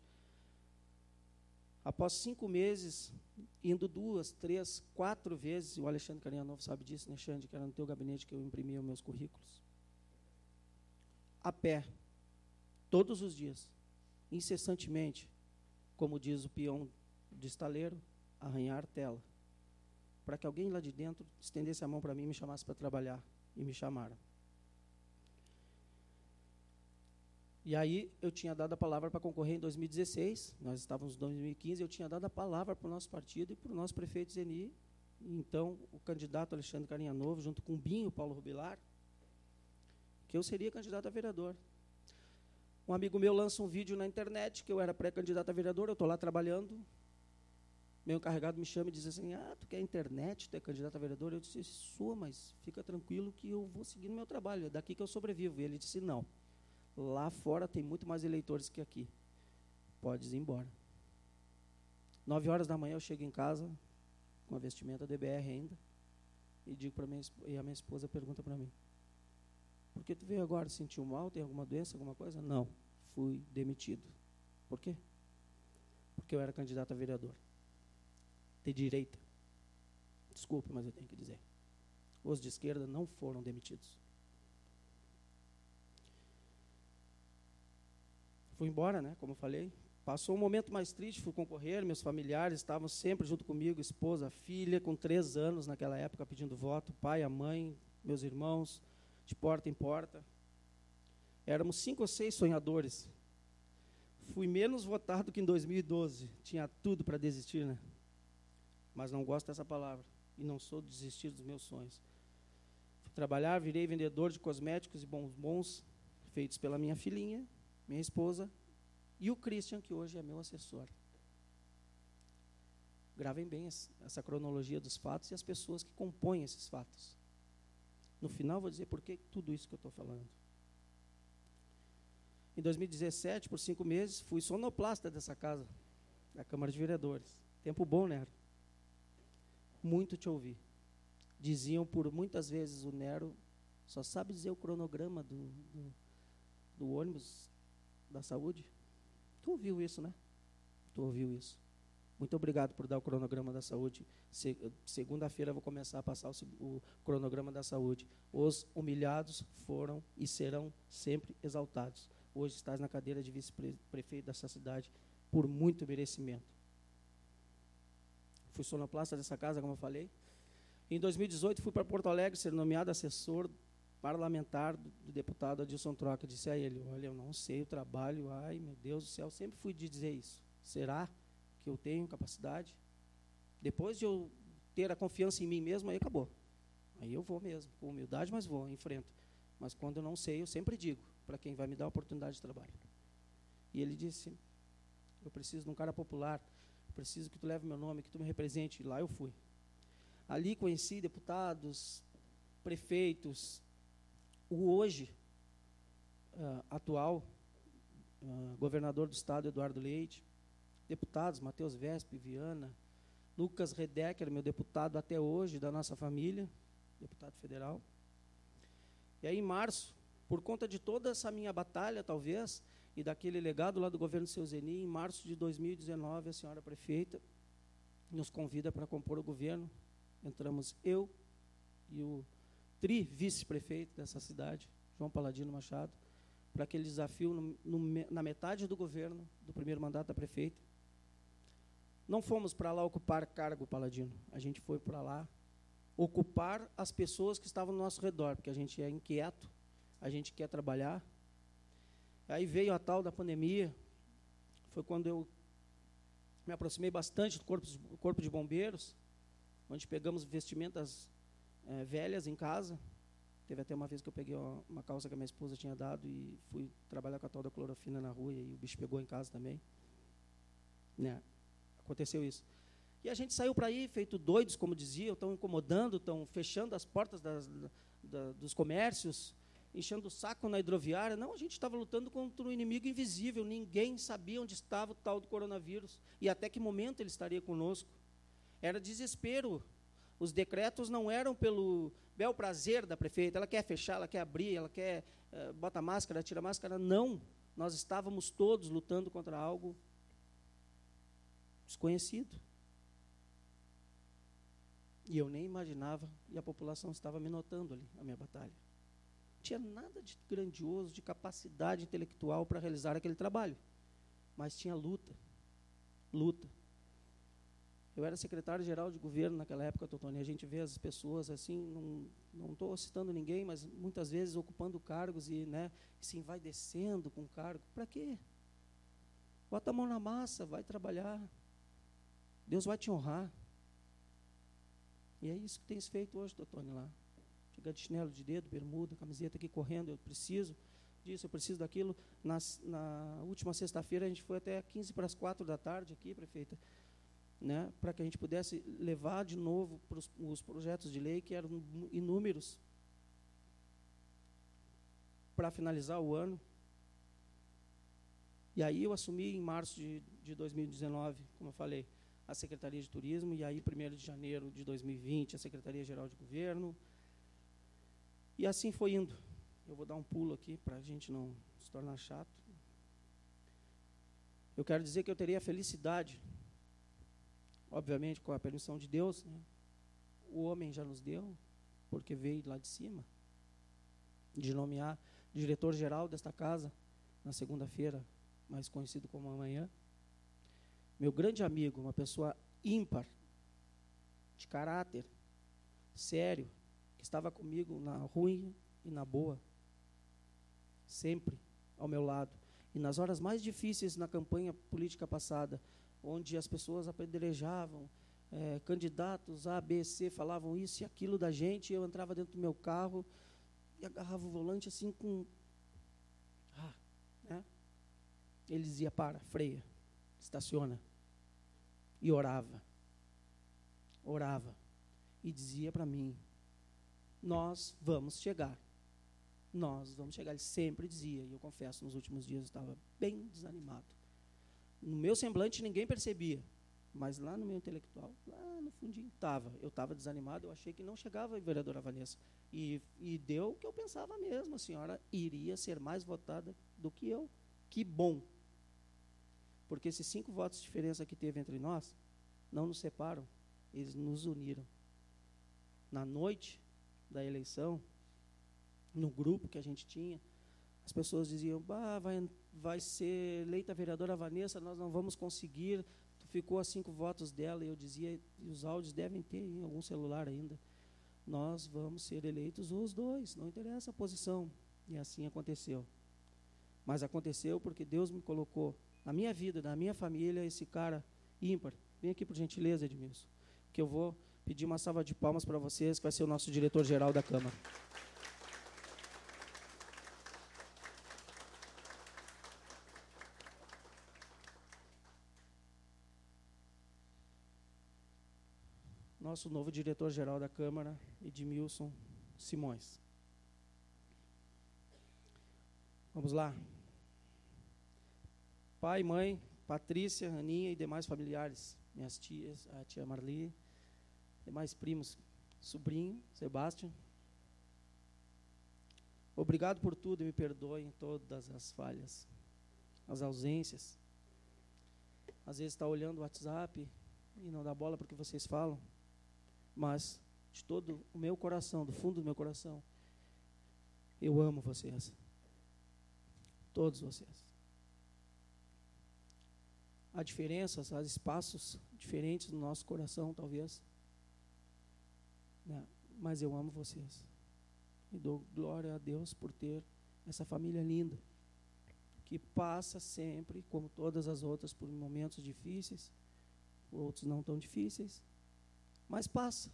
Após 5 meses, indo 2, 3, 4 vezes, o Alexandre Carinha Novo sabe disso, né, Xande, que era no teu gabinete que eu imprimia os meus currículos, a pé, todos os dias, incessantemente, como diz o peão de estaleiro, arranhar tela, para que alguém lá de dentro estendesse a mão para mim e me chamasse para trabalhar, e me chamaram. E aí eu tinha dado a palavra para concorrer em 2016, nós estávamos em 2015, eu tinha dado a palavra para o nosso partido e para o nosso prefeito Zeni, então o candidato Alexandre Carinha Novo, junto com o Binho Paulo Rubilar, que eu seria candidato a vereador. Um amigo meu lança um vídeo na internet, que eu era pré-candidato a vereador, eu estou lá trabalhando, meu encarregado me chama e diz assim, tu quer internet, tu é candidato a vereador? Eu disse, sou, mas fica tranquilo que eu vou seguir no meu trabalho, é daqui que eu sobrevivo. E ele disse, não, lá fora tem muito mais eleitores que aqui, podes ir embora. 9 horas da manhã eu chego em casa, com a vestimenta do EBR ainda, e digo para a minha esposa pergunta para mim, por que tu veio agora? Sentiu mal? Tem alguma doença, alguma coisa? Não, fui demitido. Por quê? Porque eu era candidato a vereador. De direita. Desculpe, mas eu tenho que dizer. Os de esquerda não foram demitidos. Fui embora, né, como eu falei. Passou um momento mais triste, fui concorrer, meus familiares estavam sempre junto comigo, esposa, filha, com 3 anos naquela época, pedindo voto, pai, a mãe, meus irmãos, de porta em porta. Éramos 5 ou 6 sonhadores. Fui menos votado que em 2012. Tinha tudo para desistir, né? Mas não gosto dessa palavra. E não sou desistir dos meus sonhos. Fui trabalhar, virei vendedor de cosméticos e bombons feitos pela minha filhinha, minha esposa, e o Christian, que hoje é meu assessor. Gravem bem essa cronologia dos fatos e as pessoas que compõem esses fatos. No final, vou dizer por que tudo isso que eu estou falando. Em 2017, por 5 meses, fui sonoplasta dessa casa, da Câmara de Vereadores. Tempo bom, Nero. Muito te ouvi. Diziam por muitas vezes, o Nero só sabe dizer o cronograma do ônibus da saúde. Tu ouviu isso, né? Tu ouviu isso. Muito obrigado por dar o cronograma da saúde. Segunda-feira eu vou começar a passar o cronograma da saúde. Os humilhados foram e serão sempre exaltados. Hoje estás na cadeira de vice-prefeito dessa cidade por muito merecimento. Fui sonoplasta dessa casa, como eu falei. Em 2018 fui para Porto Alegre ser nomeado assessor parlamentar do deputado Adilson Troca. Disse a ele, olha, eu não sei o trabalho, ai meu Deus do céu, sempre fui de dizer isso. Será que eu tenho capacidade? Depois de eu ter a confiança em mim mesmo, aí acabou. Aí eu vou mesmo, com humildade, mas vou, enfrento. Mas quando eu não sei, eu sempre digo para quem vai me dar a oportunidade de trabalho. E ele disse, eu preciso de um cara popular, eu preciso que tu leve meu nome, que tu me represente. E lá eu fui. Ali conheci deputados, prefeitos, o hoje atual governador do estado, Eduardo Leite, deputados, Matheus Vespe, Viana, Lucas Redecker, meu deputado até hoje, da nossa família, deputado federal. E aí, em março, por conta de toda essa minha batalha, talvez, e daquele legado lá do governo Seu Zeni, em março de 2019, a senhora prefeita nos convida para compor o governo. Entramos eu e o vice-prefeito dessa cidade, João Paladino Machado, para aquele desafio na metade do governo, do primeiro mandato da prefeita. Não fomos para lá ocupar cargo, Paladino. A gente foi para lá ocupar as pessoas que estavam no nosso redor, porque a gente é inquieto, a gente quer trabalhar. Aí veio a tal da pandemia, foi quando eu me aproximei bastante do corpo de bombeiros, onde pegamos vestimentas velhas em casa. Teve até uma vez que eu peguei uma calça que a minha esposa tinha dado e fui trabalhar com a tal da clorofina na rua, e o bicho pegou em casa também. Né? Aconteceu isso. E a gente saiu para aí, feito doidos, como diziam, estão incomodando, estão fechando as portas dos comércios, enchendo o saco na hidroviária. Não, a gente estava lutando contra um inimigo invisível, ninguém sabia onde estava o tal do coronavírus e até que momento ele estaria conosco. Era desespero. Os decretos não eram pelo bel prazer da prefeita, ela quer fechar, ela quer abrir, ela quer bota máscara, tira máscara. Não, nós estávamos todos lutando contra algo desconhecido. E eu nem imaginava, e a população estava me notando ali, a minha batalha. Não tinha nada de grandioso, de capacidade intelectual para realizar aquele trabalho, mas tinha luta, luta. Eu era secretário-geral de governo naquela época, Totônio, e a gente vê as pessoas assim, não estou citando ninguém, mas muitas vezes ocupando cargos e se envaidecendo com o cargo. Para quê? Bota a mão na massa, vai trabalhar. Deus vai te honrar. E é isso que tem feito hoje, Totônio, lá. Chega de chinelo de dedo, bermuda, camiseta aqui correndo, eu preciso disso, eu preciso daquilo. Na última sexta-feira a gente foi até 4:15 da tarde aqui, prefeita, para que a gente pudesse levar de novo os projetos de lei, que eram inúmeros, para finalizar o ano. E aí eu assumi em março de 2019, como eu falei, a Secretaria de Turismo, e aí 1º de janeiro de 2020, a Secretaria-Geral de Governo. E assim foi indo. Eu vou dar um pulo aqui, para a gente não se tornar chato. Eu quero dizer que eu teria a felicidade, obviamente com a permissão de Deus, o homem já nos deu, porque veio lá de cima, de nomear diretor-geral desta casa, na segunda-feira, mais conhecido como amanhã. Meu grande amigo, uma pessoa ímpar, de caráter, sério, que estava comigo na ruim e na boa, sempre ao meu lado. E nas horas mais difíceis na campanha política passada, onde as pessoas apedrejavam, candidatos A, B, C, falavam isso e aquilo da gente, eu entrava dentro do meu carro e agarrava o volante assim com... Ele dizia, para, freia, estaciona. E orava, e dizia para mim, nós vamos chegar. Ele sempre dizia, e eu confesso, nos últimos dias eu estava bem desanimado. No meu semblante ninguém percebia, mas lá no meu intelectual, lá no fundinho, eu estava desanimado, eu achei que não chegava a vereadora Vanessa. E deu o que eu pensava mesmo, a senhora iria ser mais votada do que eu. Que bom! Porque esses 5 votos de diferença que teve entre nós, não nos separam, eles nos uniram. Na noite da eleição, no grupo que a gente tinha, as pessoas diziam, vai ser eleita a vereadora Vanessa, nós não vamos conseguir, tu ficou a 5 votos dela, e eu dizia, e os áudios devem ter em algum celular ainda, nós vamos ser eleitos os 2, não interessa a posição. E assim aconteceu. Mas aconteceu porque Deus me colocou na minha vida, na minha família, esse cara ímpar. Vem aqui, por gentileza, Edmilson, que eu vou pedir uma salva de palmas para vocês, que vai ser o nosso diretor-geral da Câmara. Nosso novo diretor-geral da Câmara, Edmilson Simões. Vamos lá. pai, mãe, Patrícia, Aninha e demais familiares, minhas tias, a tia Marli, demais primos, sobrinho, Sebastião. Obrigado por tudo e me perdoem todas as falhas, as ausências. Às vezes está olhando o WhatsApp e não dá bola para o que vocês falam, mas de todo o meu coração, do fundo do meu coração, eu amo vocês. Todos vocês. Há diferenças, há espaços diferentes no nosso coração, talvez. Né? Mas eu amo vocês. E dou glória a Deus por ter essa família linda, que passa sempre, como todas as outras, por momentos difíceis, por outros não tão difíceis, mas passa.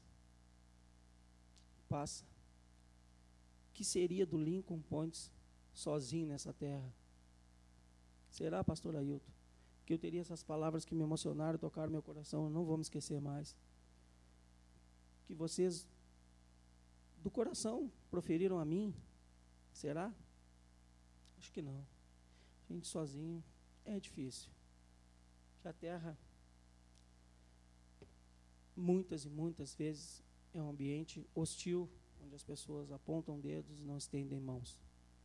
Passa. O que seria do Lincoln Pontes sozinho nessa terra? Será, pastor Ailton, que eu teria essas palavras que me emocionaram, tocaram meu coração, eu não vou me esquecer mais. Que vocês, do coração, proferiram a mim? Será? Acho que não. A gente sozinho é difícil. Que a terra, muitas e muitas vezes, é um ambiente hostil, onde as pessoas apontam dedos e não estendem mãos.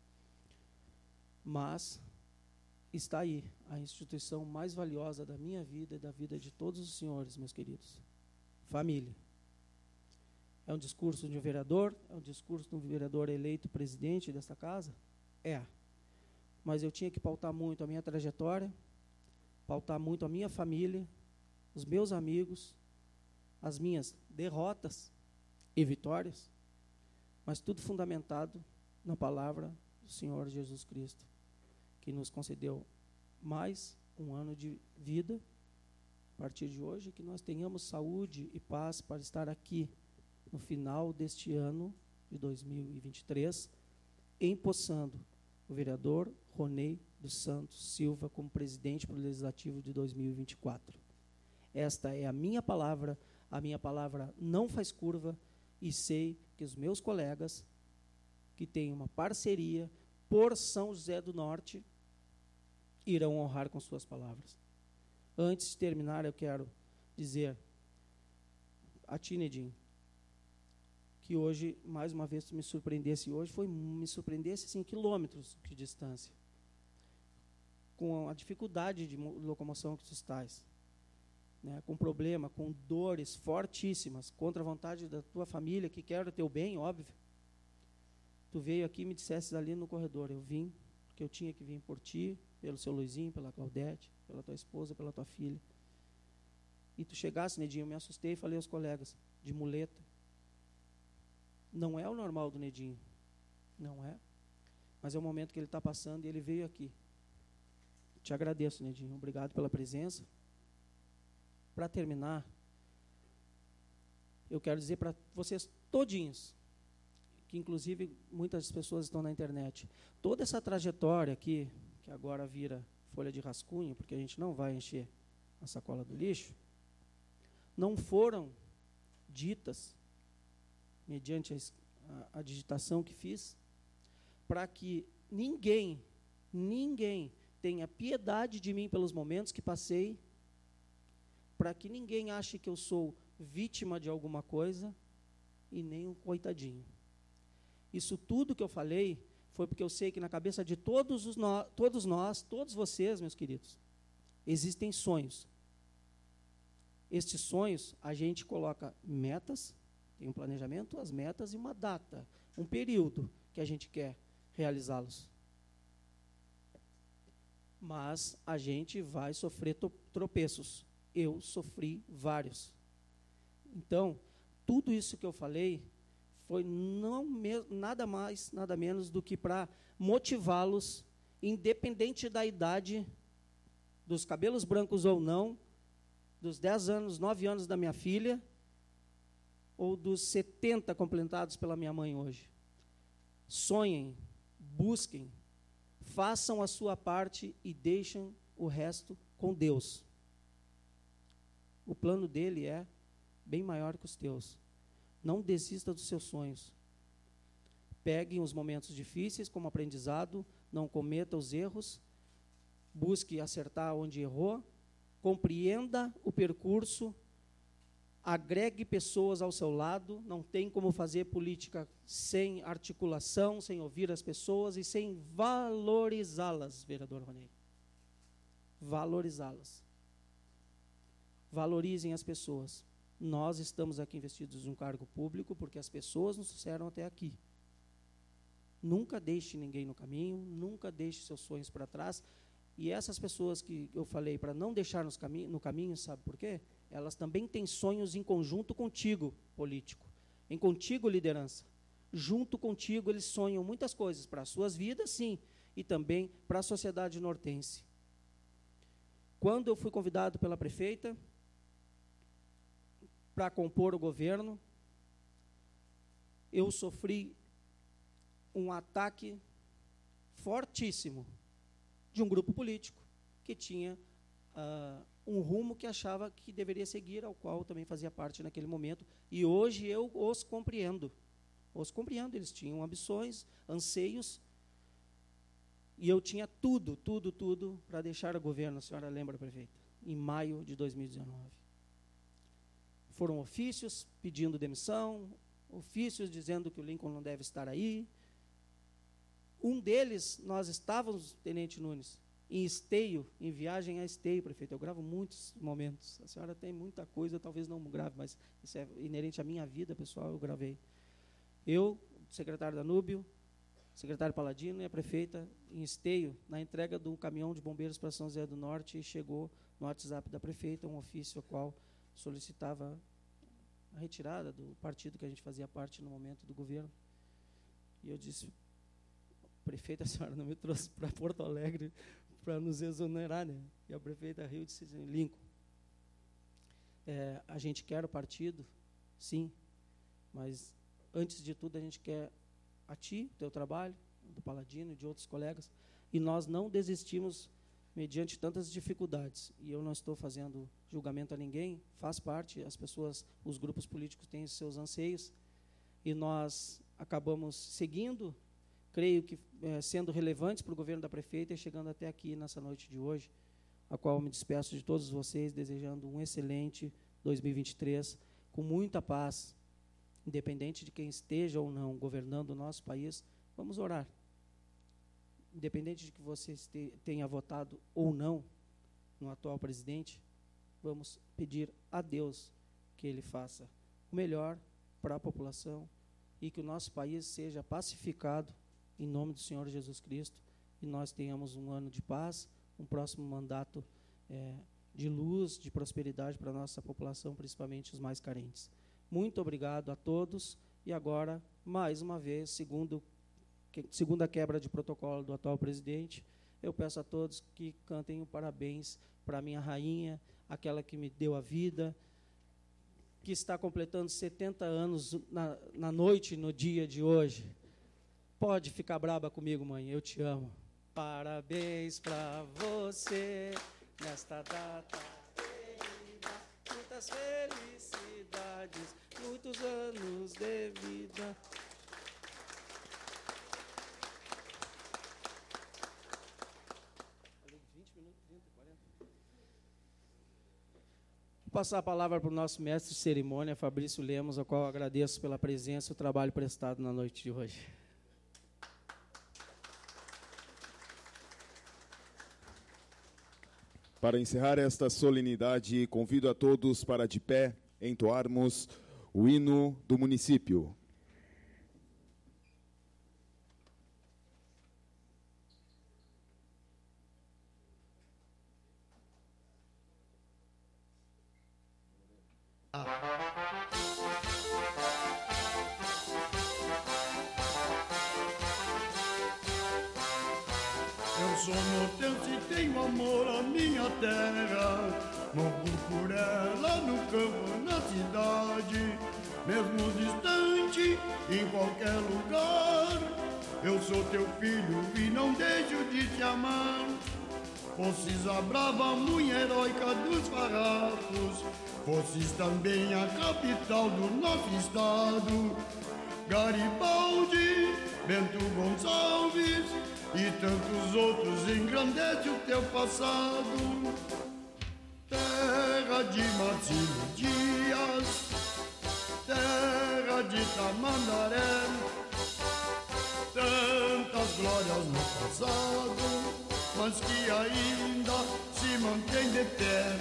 Mas está aí a instituição mais valiosa da minha vida e da vida de todos os senhores, meus queridos. Família. É um discurso de um vereador? É um discurso de um vereador eleito presidente desta casa? É. Mas eu tinha que pautar muito a minha trajetória, pautar muito a minha família, os meus amigos, as minhas derrotas e vitórias, mas tudo fundamentado na palavra do Senhor Jesus Cristo, que nos concedeu mais um ano de vida a partir de hoje, que nós tenhamos saúde e paz para estar aqui no final deste ano de 2023, empossando o vereador Ronei dos Santos Silva como presidente para o Legislativo de 2024. Esta é a minha palavra não faz curva, e sei que os meus colegas, que têm uma parceria por São José do Norte, irão honrar com suas palavras. Antes de terminar, eu quero dizer a ti, Nedinho, que hoje, mais uma vez, tu me surpreendesse. Hoje me surpreendesse assim, quilômetros de distância, com a dificuldade de locomoção que tu estás, né, com problema, com dores fortíssimas, contra a vontade da tua família, que quer o teu bem, óbvio. Tu veio aqui e me disseste ali no corredor, eu vim, porque eu tinha que vir por ti, pelo seu Luizinho, pela Claudete, pela tua esposa, pela tua filha. E tu chegasse, Nedinho, eu me assustei e falei aos colegas, de muleta. Não é o normal do Nedinho, não é, mas é o momento que ele está passando e ele veio aqui. Te agradeço, Nedinho, obrigado pela presença. Para terminar, eu quero dizer para vocês todinhos, que inclusive muitas pessoas estão na internet, toda essa trajetória aqui, que agora vira folha de rascunho, porque a gente não vai encher a sacola do lixo, não foram ditas, mediante a digitação que fiz, para que ninguém tenha piedade de mim pelos momentos que passei, para que ninguém ache que eu sou vítima de alguma coisa e nem um coitadinho. Isso tudo que eu falei foi porque eu sei que na cabeça de todos nós, todos vocês, meus queridos, existem sonhos. Estes sonhos, a gente coloca metas, tem um planejamento, as metas e uma data, um período que a gente quer realizá-los. Mas a gente vai sofrer tropeços. Eu sofri vários. Então, tudo isso que eu falei foi nada mais, nada menos do que para motivá-los, independente da idade, dos cabelos brancos ou não, dos 10 anos, 9 anos da minha filha, ou dos 70 completados pela minha mãe hoje. Sonhem, busquem, façam a sua parte e deixem o resto com Deus. O plano dele é bem maior que os teus. Não desista dos seus sonhos. Peguem os momentos difíceis como aprendizado, não cometa os erros busque acertar onde errou, compreenda o percurso, agregue pessoas ao seu lado. Não tem como fazer política sem articulação, sem ouvir as pessoas e sem valorizá-las, vereador Ronei. Valorizá-las. Valorizem as pessoas. Nós estamos aqui investidos em um cargo público porque as pessoas nos trouxeram até aqui. Nunca deixe ninguém no caminho, nunca deixe seus sonhos para trás. E essas pessoas que eu falei para não deixar no caminho, sabe por quê? Elas também têm sonhos em conjunto contigo, político, em contigo, liderança. Junto contigo, eles sonham muitas coisas para as suas vidas, sim, e também para a sociedade nortense. Quando eu fui convidado pela prefeita para compor o governo, eu sofri um ataque fortíssimo de um grupo político que tinha um rumo que achava que deveria seguir, ao qual eu também fazia parte naquele momento, e hoje eu os compreendo. Os compreendo, eles tinham ambições, anseios, e eu tinha tudo para deixar o governo, a senhora lembra, prefeita, em maio de 2019. Foram ofícios pedindo demissão, ofícios dizendo que o Lincoln não deve estar aí. Um deles, nós estávamos, Tenente Nunes, em Esteio, em viagem a Esteio, prefeito. Eu gravo muitos momentos. A senhora tem muita coisa, talvez não grave, mas isso é inerente à minha vida, pessoal, eu gravei. Eu, secretário Danúbio, secretário Paladino e a prefeita em Esteio, na entrega de um caminhão de bombeiros para São José do Norte, e chegou no WhatsApp da prefeita um ofício ao qual solicitava a retirada do partido que a gente fazia parte no momento do governo. E eu disse: prefeita, a senhora não me trouxe para Porto Alegre para nos exonerar, né? E a prefeita riu e disse: Lincoln, a gente quer o partido, sim, mas antes de tudo a gente quer a ti, teu trabalho, do Paladino e de outros colegas, e nós não desistimos mediante tantas dificuldades. E eu não estou fazendo julgamento a ninguém, faz parte, as pessoas, os grupos políticos têm seus anseios, e nós acabamos seguindo, creio que sendo relevantes para o governo da prefeita e chegando até aqui nessa noite de hoje, a qual me despeço de todos vocês, desejando um excelente 2023, com muita paz, independente de quem esteja ou não governando o nosso país. Vamos orar. Independente de que você tenha votado ou não no atual presidente, vamos pedir a Deus que Ele faça o melhor para a população e que o nosso país seja pacificado em nome do Senhor Jesus Cristo, e nós tenhamos um ano de paz, um próximo mandato de luz, de prosperidade para a nossa população, principalmente os mais carentes. Muito obrigado a todos, e agora, mais uma vez, segunda quebra de protocolo do atual presidente, eu peço a todos que cantem um parabéns para a minha rainha, aquela que me deu a vida, que está completando 70 anos na noite, no dia de hoje. Pode ficar braba comigo, mãe, eu te amo. Parabéns para você, nesta data querida, muitas felicidades, muitos anos de vida. Vou passar a palavra para o nosso mestre de cerimônia, Fabrício Lemos, ao qual agradeço pela presença e o trabalho prestado na noite de hoje. Para encerrar esta solenidade, convido a todos para, de pé, entoarmos o hino do município. Eu sou nortense e tenho amor à minha terra, morro por ela no campo, na cidade, mesmo distante, em qualquer lugar. Eu sou teu filho e não deixo de te amar. Fosses a brava mulher heróica dos farrapos, fosses também a capital do nosso estado. Garibaldi, Bento Gonçalves, e tantos outros engrandece o teu passado. Terra de Marcílio Dias, terra de Tamandaré, tantas glórias no passado, mas que ainda se mantém de pé.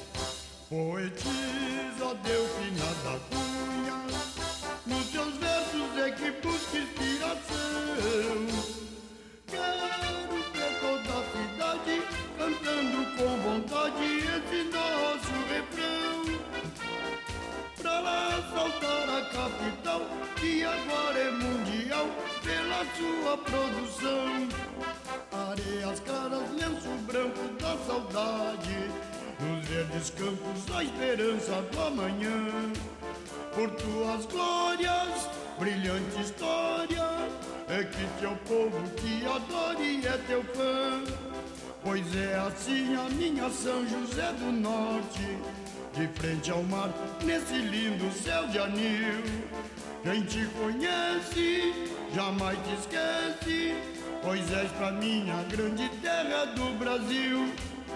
Poetisa Delfina da Cunha, nos teus versos é que busca inspiração. Quero ver toda a cidade cantando com vontade esse nosso refrão, pra lá saltar a capital, que agora é mundial pela sua produção. Areias claras, lenço branco da saudade, nos verdes campos a esperança do amanhã. Por tuas glórias, brilhante história, é que teu povo te adora e é teu fã. Pois é assim a minha São José do Norte, de frente ao mar, nesse lindo céu de anil. Quem te conhece jamais te esquece, pois és pra mim a grande terra do Brasil.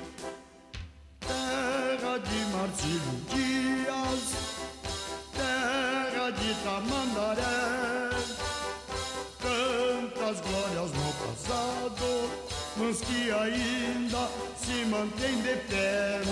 Terra de Marcílio Dias, terra de Tamandaré, tantas glórias no passado, mas que ainda se mantém de pé.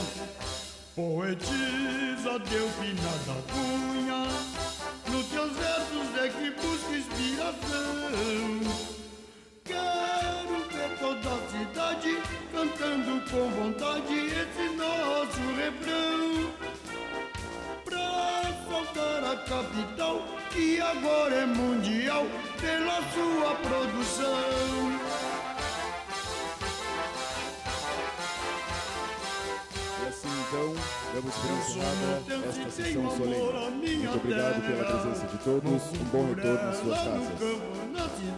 Poetisa Delfina da Cunha, nos teus versos é que busca inspiração. Quero ver toda a cidade cantando com vontade esse nosso refrão, pra saltar a capital, que agora é mundial pela sua produção. E assim então, damos por encerrada esta sessão solene. Muito obrigado pela presença de todos, um bom retorno às suas casas.